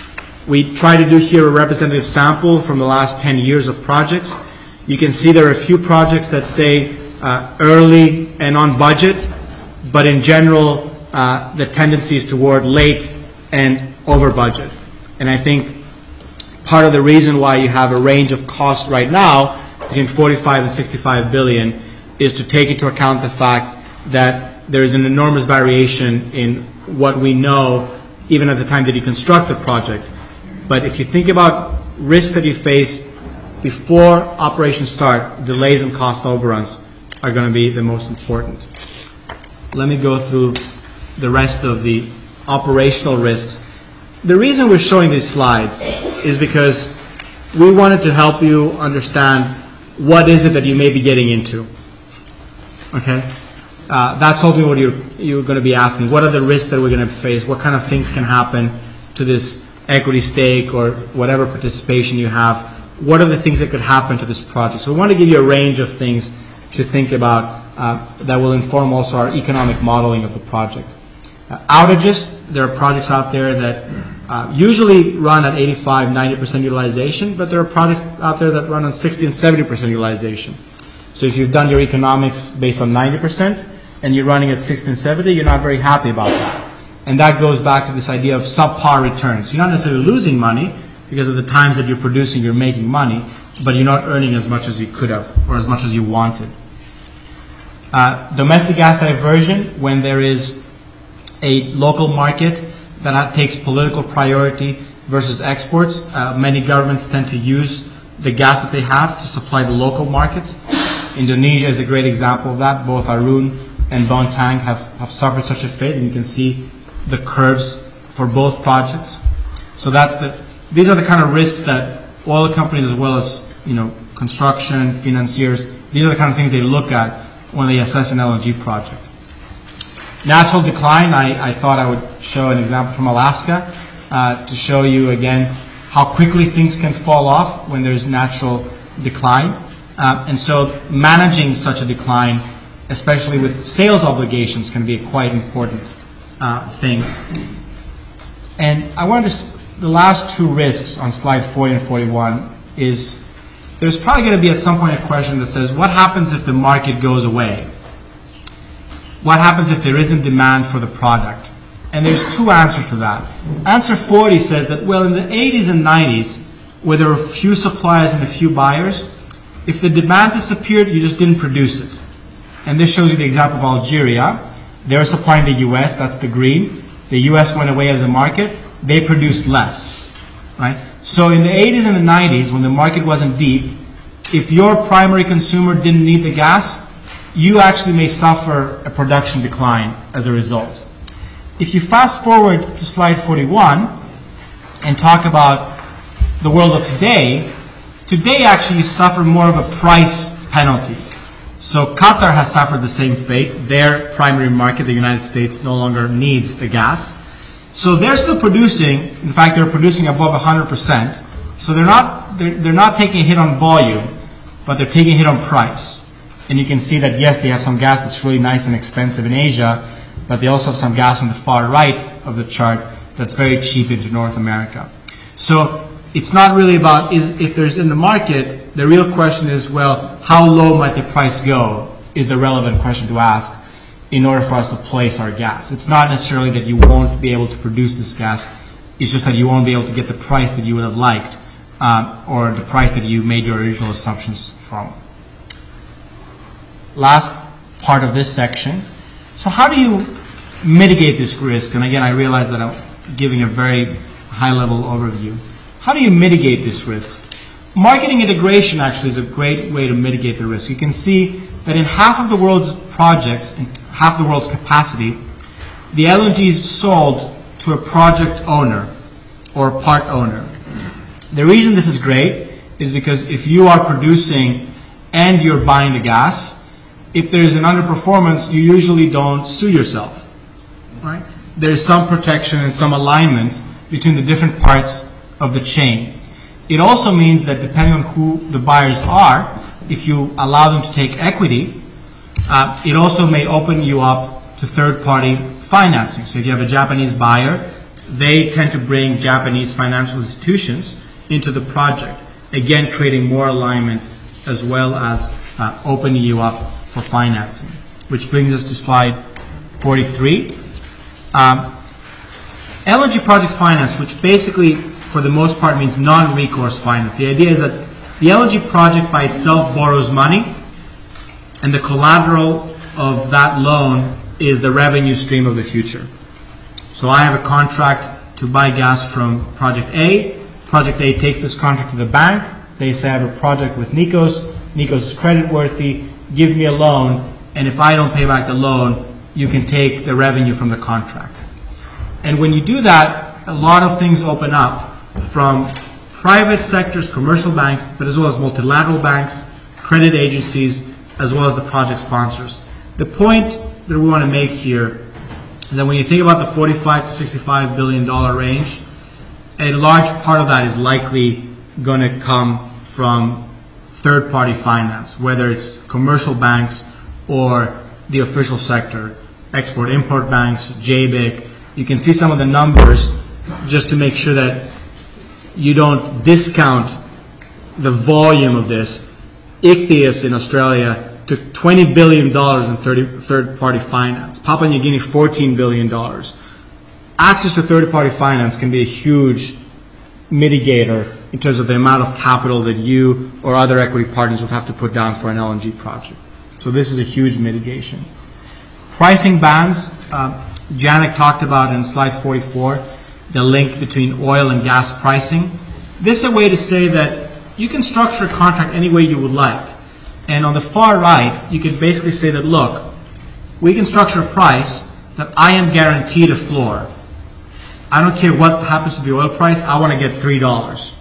We try to do here a representative sample from the last ten years of projects. You can see there are a few projects that say uh, early and on budget, but in general, uh, the tendency is toward late and over budget. And I think part of the reason why you have a range of costs right now between forty-five and sixty-five billion is to take into account the fact that there is an enormous variation in what we know even at the time that you construct the project. But if you think about risks that you face before operations start, delays and cost overruns are going to be the most important. Let me go through the rest of the operational risks. The reason we're showing these slides is because we wanted to help you understand what is it that you may be getting into. Okay? Uh, that's hopefully what you're, you're going to be asking. What are the risks that we're going to face? What kind of things can happen to this equity stake or whatever participation you have? What are the things that could happen to this project? So we want to give you a range of things to think about uh, that will inform also our economic modeling of the project. Uh, outages, there are projects out there that uh, usually run at eighty-five, ninety percent utilization, but there are projects out there that run on sixty and seventy percent utilization. So if you've done your economics based on ninety percent and you're running at sixty and seventy, you're not very happy about that. And that goes back to this idea of subpar returns. You're not necessarily losing money because of the times that you're producing, you're making money, but you're not earning as much as you could have or as much as you wanted. Uh, domestic gas diversion, when there is a local market that takes political priority versus exports, uh, many governments tend to use the gas that they have to supply the local markets. Indonesia is a great example of that. Both Arun and Bontang have, have suffered such a fate, and you can see the curves for both projects. So that's the, these are the kind of risks that oil companies as well as, you know, construction, financiers, these are the kind of things they look at when they assess an L N G project. Natural decline, I, I thought I would show an example from Alaska uh, to show you again how quickly things can fall off when there's natural decline. Uh, and so managing such a decline, especially with sales obligations, can be a quite important uh, thing. And I wanted to the last two risks on slide forty and forty-one is there's probably going to be at some point a question that says, what happens if the market goes away? What happens if there isn't demand for the product? And there's two answers to that. Answer forty says that, well, in the eighties and nineties, where there were few suppliers and a few buyers, if the demand disappeared, you just didn't produce it. And this shows you the example of Algeria. They were supplying the U S, that's the green. The U S went away as a market. They produced less, right? So in the eighties and the nineties, when the market wasn't deep, if your primary consumer didn't need the gas, you actually may suffer a production decline as a result. If you fast forward to slide forty-one and talk about the world of today, today actually you suffer more of a price penalty. So Qatar has suffered the same fate. Their primary market, the United States, no longer needs the gas. So they're still producing. In fact, they're producing above one hundred percent. So they're not, they're, they're not taking a hit on volume, but they're taking a hit on price. And you can see that, yes, they have some gas that's really nice and expensive in Asia, but they also have some gas on the far right of the chart that's very cheap into North America. So it's not really about is if there's in the market. The real question is, well, how low might the price go is the relevant question to ask in order for us to place our gas. It's not necessarily that you won't be able to produce this gas. It's just that you won't be able to get the price that you would have liked um, or the price that you made your original assumptions from. Last part of this section. So how do you mitigate this risk? And again, I realize that I'm giving a very high-level overview. How do you mitigate this risk? Marketing integration actually is a great way to mitigate the risk. You can see that in half of the world's projects, in half the world's capacity, the L N G is sold to a project owner or part owner. The reason this is great is because if you are producing and you're buying the gas, if there's an underperformance, you usually don't sue yourself, right? There's some protection and some alignment between the different parts of the chain. It also means that depending on who the buyers are, if you allow them to take equity, uh, it also may open you up to third-party financing. So if you have a Japanese buyer, they tend to bring Japanese financial institutions into the project, again creating more alignment as well as uh, opening you up for financing. Which brings us to slide forty-three. Um, L N G project finance, which basically for the most part means non-recourse finance. The idea is that the L N G project by itself borrows money, and the collateral of that loan is the revenue stream of the future. So I have a contract to buy gas from Project A. Project A takes this contract to the bank. They say, I have a project with Nikos. Nikos is creditworthy. Give me a loan, and if I don't pay back the loan, you can take the revenue from the contract. And when you do that, a lot of things open up from private sectors, commercial banks, but as well as multilateral banks, credit agencies, as well as the project sponsors. The point that we want to make here is that when you think about the forty-five to sixty-five billion dollar range, a large part of that is likely going to come from third-party finance, whether it's commercial banks or the official sector, export-import banks, J B I C. You can see some of the numbers just to make sure that you don't discount the volume of this. Ichthys in Australia took twenty billion dollars in third-party finance. Papua New Guinea, fourteen billion dollars. Access to third-party finance can be a huge mitigator in terms of the amount of capital that you or other equity partners would have to put down for an L N G project. So this is a huge mitigation. Pricing bands, uh, Janek talked about in slide forty-four, the link between oil and gas pricing. This is a way to say that you can structure a contract any way you would like. And on the far right, you could basically say that, look, we can structure a price that I am guaranteed a floor. I don't care what happens to the oil price, I want to get three dollars.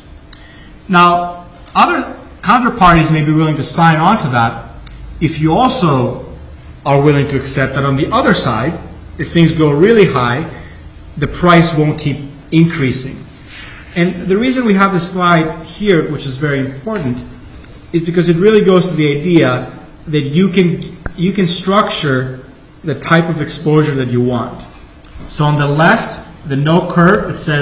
Now, other counterparties may be willing to sign on to that if you also are willing to accept that on the other side, if things go really high, the price won't keep increasing. And the reason we have this slide here, which is very important, is because it really goes to the idea that you can, you can structure the type of exposure that you want. So on the left, the no curve, it says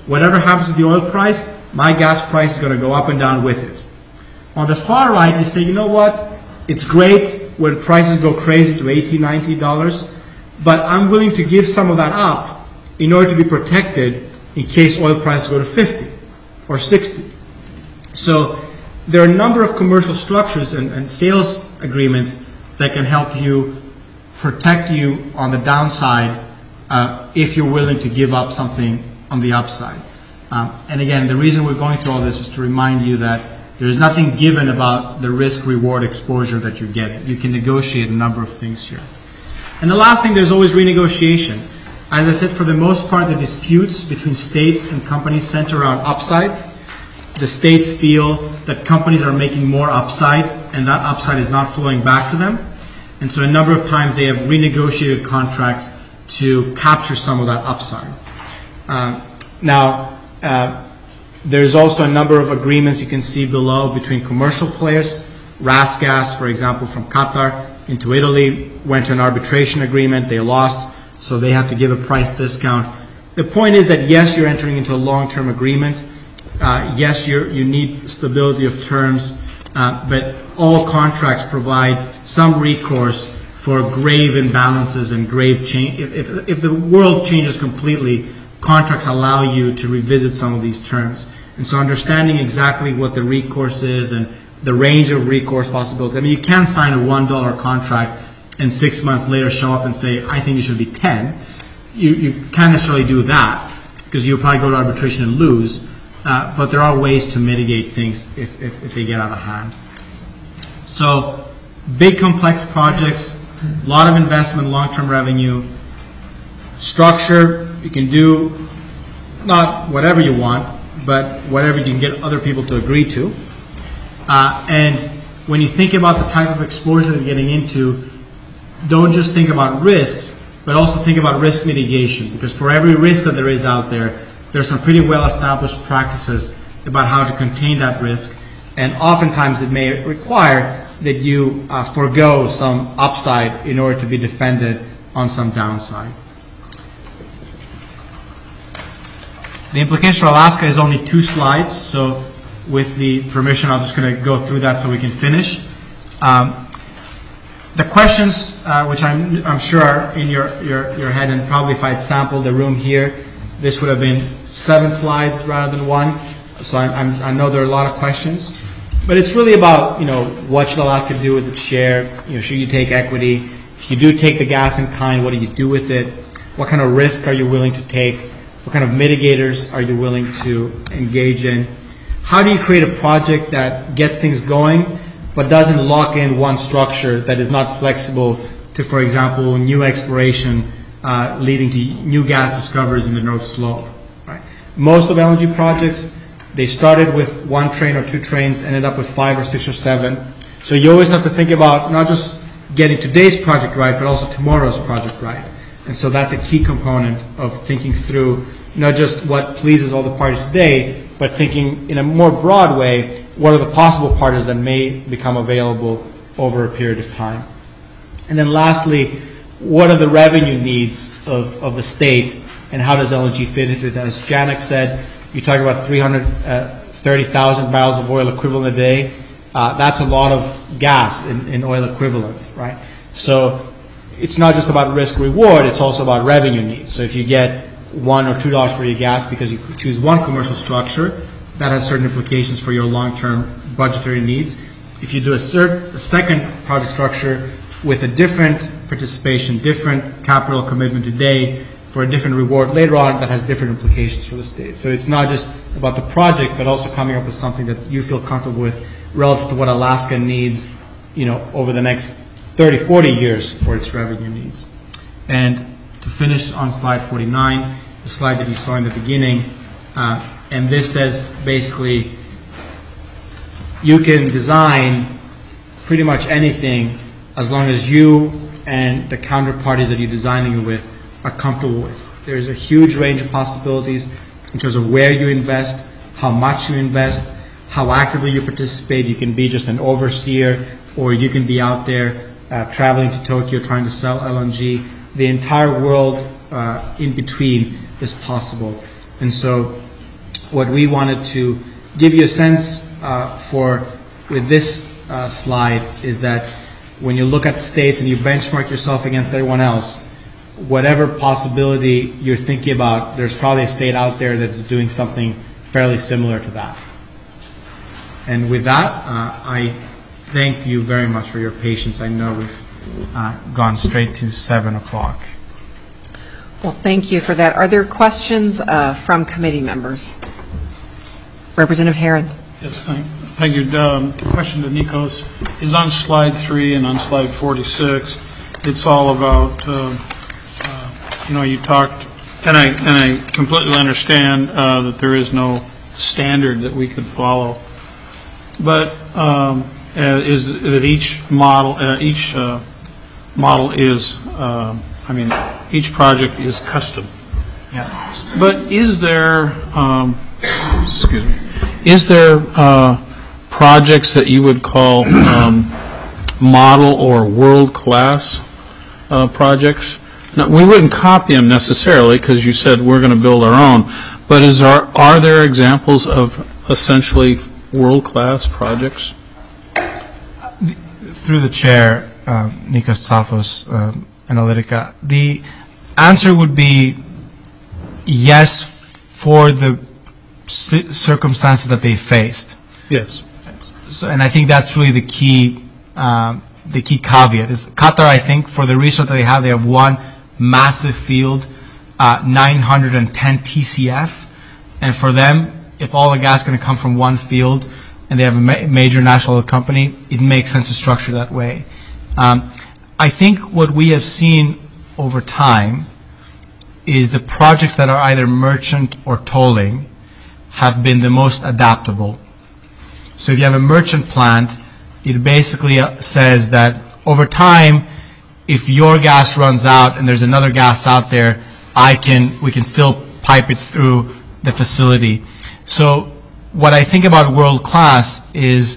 whatever happens with the oil price, my gas price is going to go up and down with it. On the far right, you say, you know what? It's great when prices go crazy to eighty dollars, ninety dollars, but I'm willing to give some of that up in order to be protected in case oil prices go to fifty or sixty. So there are a number of commercial structures and, and sales agreements that can help you protect you on the downside uh, if you're willing to give up something on the upside. Um, and again, the reason we're going through all this is to remind you that there's nothing given about the risk-reward exposure that you're getting. You can negotiate a number of things here. And the last thing, there's always renegotiation. As I said, for the most part, the disputes between states and companies center around upside. The states feel that companies are making more upside, and that upside is not flowing back to them. And so a number of times they have renegotiated contracts to capture some of that upside. Uh, now, uh, there's also a number of agreements you can see below between commercial players. RasGas, for example, from Qatar into Italy, went to an arbitration agreement. They lost, so they had to give a price discount. The point is that, yes, you're entering into a long-term agreement. Uh, yes, you're, you need stability of terms, uh, but all contracts provide some recourse for grave imbalances and grave change. If, if, if the world changes completely, contracts allow you to revisit some of these terms. And so understanding exactly what the recourse is and the range of recourse possibilities. I mean, you can't sign a one dollar contract and six months later show up and say, I think it should be ten. You, you can't necessarily do that because you'll probably go to arbitration and lose. Uh, but there are ways to mitigate things if, if, if they get out of hand. So big complex projects, a lot of investment, long-term revenue, structure, you can do not whatever you want, but whatever you can get other people to agree to. Uh, and when you think about the type of exposure you're getting into, don't just think about risks, but also think about risk mitigation. Because for every risk that there is out there, there's some pretty well-established practices about how to contain that risk. And oftentimes it may require that you uh, forego some upside in order to be defended on some downside. The implication for Alaska is only two slides, so with the permission, I'm just going to go through that so we can finish. Um, the questions, uh, which I'm, I'm sure are in your, your, your head, and probably if I'd sampled the room here, this would have been seven slides rather than one. So I, I'm, I know there are a lot of questions. But it's really about, you know, what should Alaska do with its share? You know, should you take equity? If you do take the gas in kind, what do you do with it? What kind of risk are you willing to take? What kind of mitigators are you willing to engage in? How do you create a project that gets things going but doesn't lock in one structure that is not flexible to, for example, new exploration uh, leading to new gas discoveries in the North Slope? Right? Most of L N G projects, they started with one train or two trains, ended up with five or six or seven. So you always have to think about not just getting today's project right, but also tomorrow's project right. And so that's a key component of thinking through not just what pleases all the parties today, but thinking in a more broad way, what are the possible parties that may become available over a period of time. And then lastly, what are the revenue needs of, of the state, and how does L N G fit into it? As Janek said, you talk about three hundred thirty thousand barrels of oil equivalent a day. Uh, that's a lot of gas in, in oil equivalent, right? So it's not just about risk reward, it's also about revenue needs. So if you get one or two dollars for your gas because you choose one commercial structure, that has certain implications for your long-term budgetary needs. If you do a, cert, a second project structure with a different participation, different capital commitment today for a different reward later on, that has different implications for the state. So it's not just about the project, but also coming up with something that you feel comfortable with relative to what Alaska needs, you know, over the next thirty, forty years for its revenue needs. And to finish on slide forty-nine, the slide that you saw in the beginning, uh, and this says basically you can design pretty much anything as long as you and the counterparties that you're designing it with are comfortable with. There's a huge range of possibilities in terms of where you invest, how much you invest, how actively you participate. You can be just an overseer, or you can be out there uh, traveling to Tokyo trying to sell L N G. The entire world uh, in between is possible. And so what we wanted to give you a sense uh, for with this uh, slide is that when you look at states and you benchmark yourself against everyone else, whatever possibility you're thinking about, there's probably a state out there that's doing something fairly similar to that. And with that, uh, I thank you very much for your patience. I know we've uh, gone straight to seven o'clock. Well, thank you for that. Are there questions uh, from committee members? Representative Herron. Yes, thank, thank you. Um, the question to Nikos is on slide three and on slide forty-six. It's all about, uh, uh, you know, you talked, and I and I completely understand uh, that there is no standard that we could follow, but um, uh, is that each model, uh, each uh, model is, uh, I mean, each project is custom. Yeah. But is there, um, excuse me, is there uh, projects that you would call um, model or world-class uh, projects? Now, we wouldn't copy them necessarily because you said we're going to build our own, but is there, are there examples of essentially world-class projects? Through the chair, uh, Nikos Tsafos, uh, Analytica, the answer would be yes for the circumstances that they faced. Yes. So, and I think that's really the key, um, the key caveat is Qatar. I think for the research that they have, they have one massive field, uh, nine hundred ten T C F, and for them, if all the gas is going to come from one field, and they have a ma major national oil company, it makes sense to structure that way. Um, I think what we have seen over time is the projects that are either merchant or tolling have been the most adaptable. So if you have a merchant plant, it basically says that over time, if your gas runs out and there's another gas out there, I can we can still pipe it through the facility. So what I think about world class is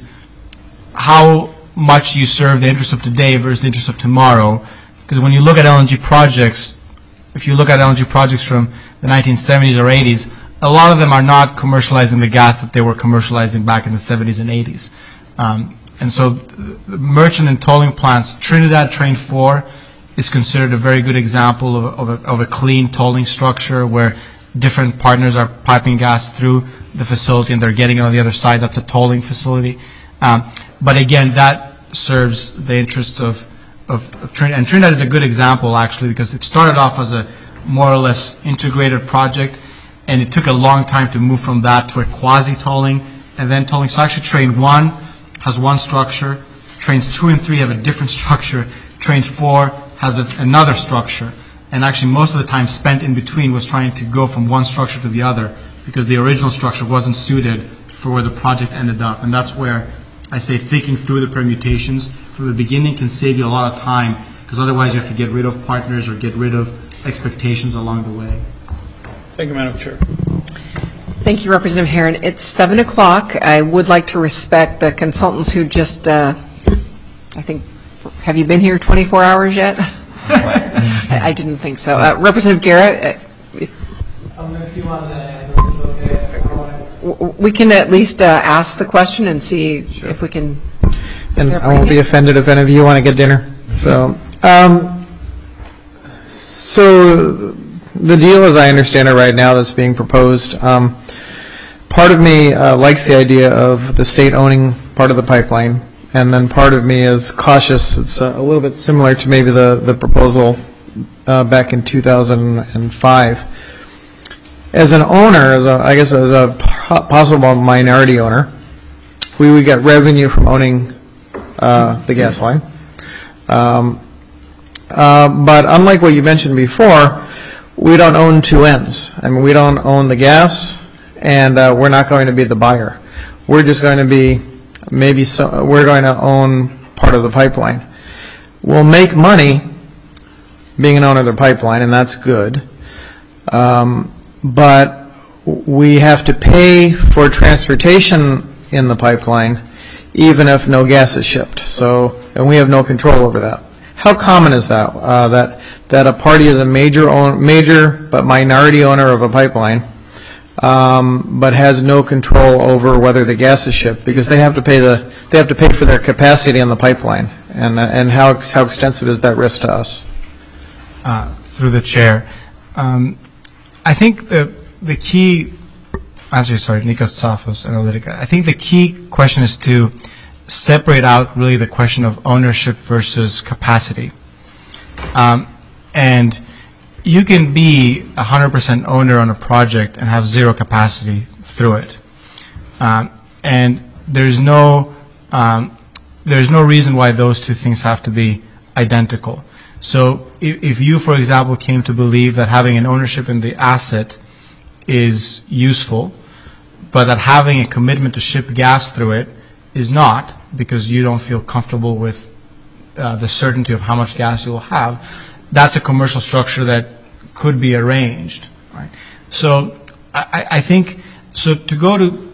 how much you serve the interest of today versus the interest of tomorrow. Because when you look at L N G projects, if you look at L N G projects from the nineteen seventies or eighties, a lot of them are not commercializing the gas that they were commercializing back in the seventies and eighties. Um, and so the merchant and tolling plants, Trinidad Train four is considered a very good example of, of, a, of a clean tolling structure where different partners are piping gas through the facility and they're getting it on the other side. That's a tolling facility. Um, but again, that serves the interest of, of, of Trinidad. And Trinidad is a good example, actually, because it started off as a more or less integrated project, and it took a long time to move from that to a quasi-tolling and then tolling. So actually train one has one structure, trains two and three have a different structure, train four has a, another structure. And actually most of the time spent in between was trying to go from one structure to the other because the original structure wasn't suited for where the project ended up. And that's where I say thinking through the permutations from the beginning can save you a lot of time, because otherwise you have to get rid of partners or get rid of expectations along the way. Thank you, Madam Chair. Thank you, Representative Herron. It's seven o'clock. I would like to respect the consultants who just, uh, I think, have you been here twenty-four hours yet? I, I didn't think so. Uh, Representative Guerra, uh, if you want to, we can at least uh, ask the question and see sure. if we can. And I won't be offended if any of you want to get dinner. So, um, so the deal, as I understand it right now, that's being proposed. Um, part of me uh, likes the idea of the state owning part of the pipeline, and then part of me is cautious. It's uh, a little bit similar to maybe the the proposal uh, back in two thousand five. As an owner, as a, I guess as a possible minority owner, we would get revenue from owning uh, the gas line. Um, uh, but unlike what you mentioned before, we don't own two ends. I mean, we don't own the gas, and uh, we're not going to be the buyer. We're just going to be maybe so, we're going to own part of the pipeline. We'll make money being an owner of the pipeline, and that's good. Um, but we have to pay for transportation in the pipeline even if no gas is shipped. So, and we have no control over that. How common is that? Uh, that that a party is a major own, major but minority owner of a pipeline, um, but has no control over whether the gas is shipped, because they have to pay the they have to pay for their capacity on the pipeline, and uh, and how how extensive is that risk to us? Uh, through the chair, um, I think the the key. Answer, sorry, Nikos Tsafos, Analytica. I think the key question is to separate out really the question of ownership versus capacity. Um, and you can be a one hundred percent owner on a project and have zero capacity through it. Um, and there's no, um, there's no reason why those two things have to be identical. So if, if you, for example, came to believe that having an ownership in the asset is useful, but that having a commitment to ship gas through it is not, because you don't feel comfortable with uh, the certainty of how much gas you will have, that's a commercial structure that could be arranged. Right? So I, I think, so to go to,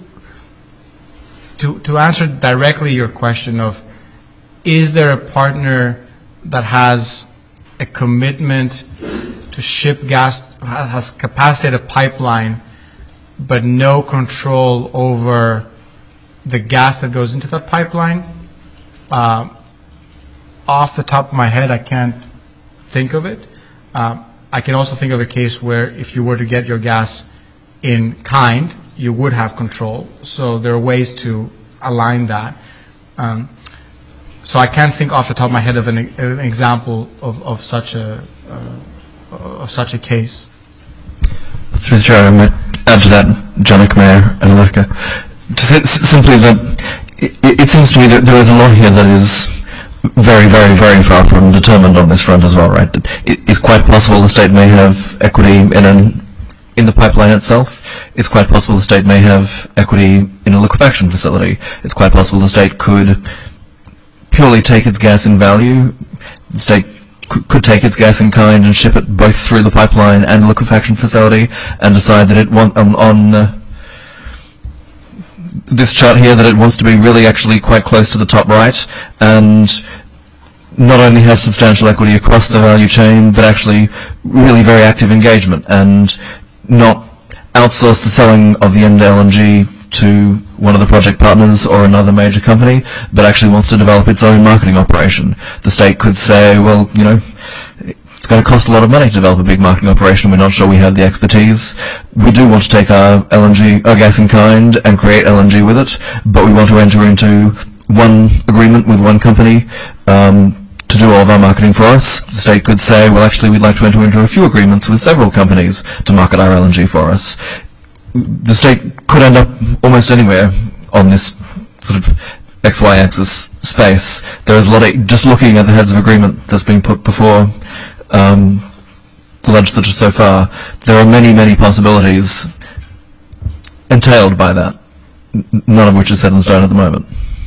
to, to answer directly your question of, is there a partner that has a commitment to ship gas, has capacity at a pipeline, but no control over the gas that goes into that pipeline? Uh, off the top of my head, I can't think of it. Uh, I can also think of a case where if you were to get your gas in kind, you would have control. So there are ways to align that. Um, so I can't think off the top of my head of an, an example of, of such a uh, of such a case. Through the chair, I might add to that, Janik Mayer, Analytica. To say simply that it, it seems to me that there is a lot here that is very, very, very far from determined on this front as well, right? It, it's quite possible the state may have equity in an in the pipeline itself. It's quite possible the state may have equity in a liquefaction facility. It's quite possible the state could purely take its gas in value. The state could, could take its gas in kind and ship it both through the pipeline and the liquefaction facility, and decide that it want um, on uh, this chart here that it wants to be really actually quite close to the top right, and not only have substantial equity across the value chain, but actually really very active engagement, and not outsource the selling of the end L N G to one of the project partners or another major company, but actually wants to develop its own marketing operation. The state could say, well, you know, it's going to cost a lot of money to develop a big marketing operation. We're not sure we have the expertise. We do want to take our L N G, our gas in kind, and create L N G with it, but we want to enter into one agreement with one company um, to do all of our marketing for us. The state could say, well, actually, we'd like to enter into a few agreements with several companies to market our L N G for us. The state could end up almost anywhere on this sort of X Y axis space. There is a lot of, just looking at the heads of agreement that's been put before um, the legislature so far, there are many, many possibilities entailed by that, n- none of which is set in stone at the moment.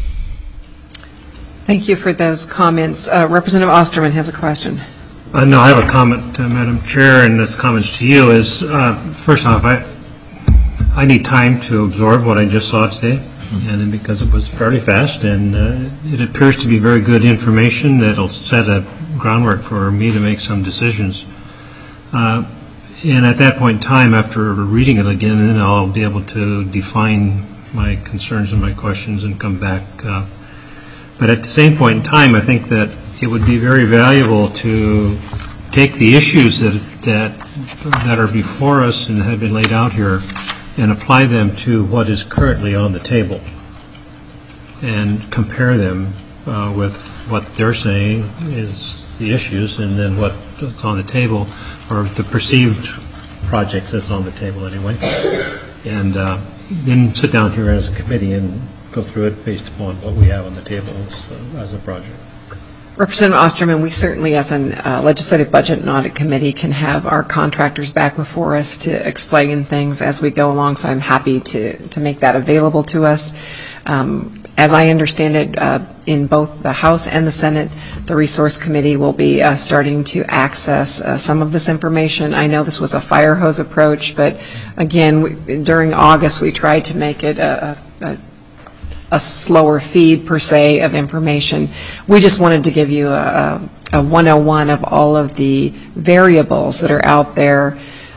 Thank you for those comments. Uh, Representative Osterman has a question. Uh, no, I have a comment, uh, Madam Chair, and this comments to you is, uh, first off, I I need time to absorb what I just saw today, mm-hmm. and because it was fairly fast, and uh, it appears to be very good information that'll set a groundwork for me to make some decisions. Uh, and at that point in time, after reading it again, then I'll be able to define my concerns and my questions and come back. Uh, but at the same point in time, I think that it would be very valuable to take the issues that that that are before us and have been laid out here and apply them to what is currently on the table and compare them uh, with what they're saying is the issues, and then what's on the table, or the perceived projects that's on the table anyway, and uh, then sit down here as a committee and go through it based upon what we have on the table as, uh, as a project. Representative Osterman, we certainly, as a uh, legislative budget and audit committee, can have our contractors back before us to explain things as we go along, so I'm happy to, to make that available to us. Um, as I understand it, uh, in both the House and the Senate, the Resource Committee will be uh, starting to access uh, some of this information. I know this was a fire hose approach, but again, we, during August, we tried to make it a, a, a slower feed, per se, of information. We just wanted to give you a, a one oh one of all of the variables that are out there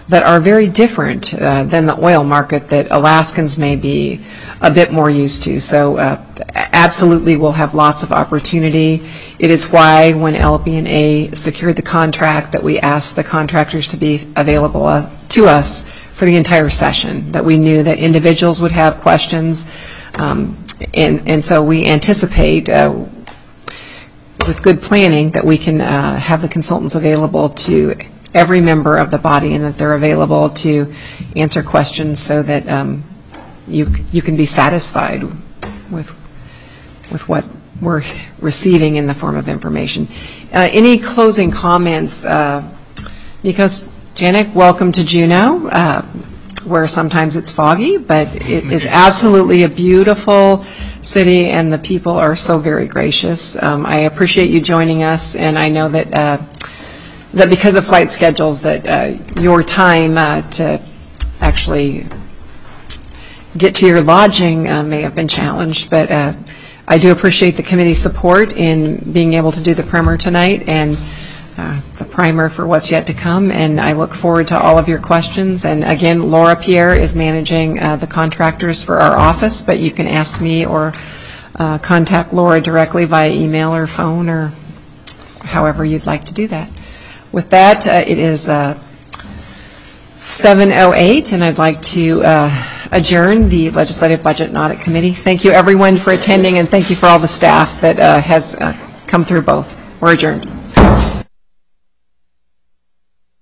that are very different uh, than the oil market that Alaskans may be a bit more used to. So uh, absolutely we'll have lots of opportunity. It is why when L B and A secured the contract that we asked the contractors to be available uh, to us for the entire session, that we knew that individuals would have questions, um, and, and so we anticipate uh, with good planning that we can uh, have the consultants available to every member of the body, and that they're available to answer questions so that um, you you can be satisfied with with what we're receiving in the form of information. Uh, any closing comments? Uh, Nikos, Janik, welcome to Juneau, uh, where sometimes it's foggy, but it is absolutely a beautiful city, and the people are so very gracious. Um, I appreciate you joining us, and I know that uh, that because of flight schedules, that uh, your time uh, to actually get to your lodging uh, may have been challenged, but uh, I do appreciate the committee's support in being able to do the primer tonight, and uh, the primer for what's yet to come, and I look forward to all of your questions. And again, Laura Pierre is managing uh, the contractors for our office, but you can ask me or uh, contact Laura directly via email or phone, or however you'd like to do that. With that, uh, it is uh, seven oh eight, and I'd like to uh, adjourn the Legislative Budget and Audit Committee. Thank you, everyone, for attending, and thank you for all the staff that uh, has uh, come through both. We're adjourned.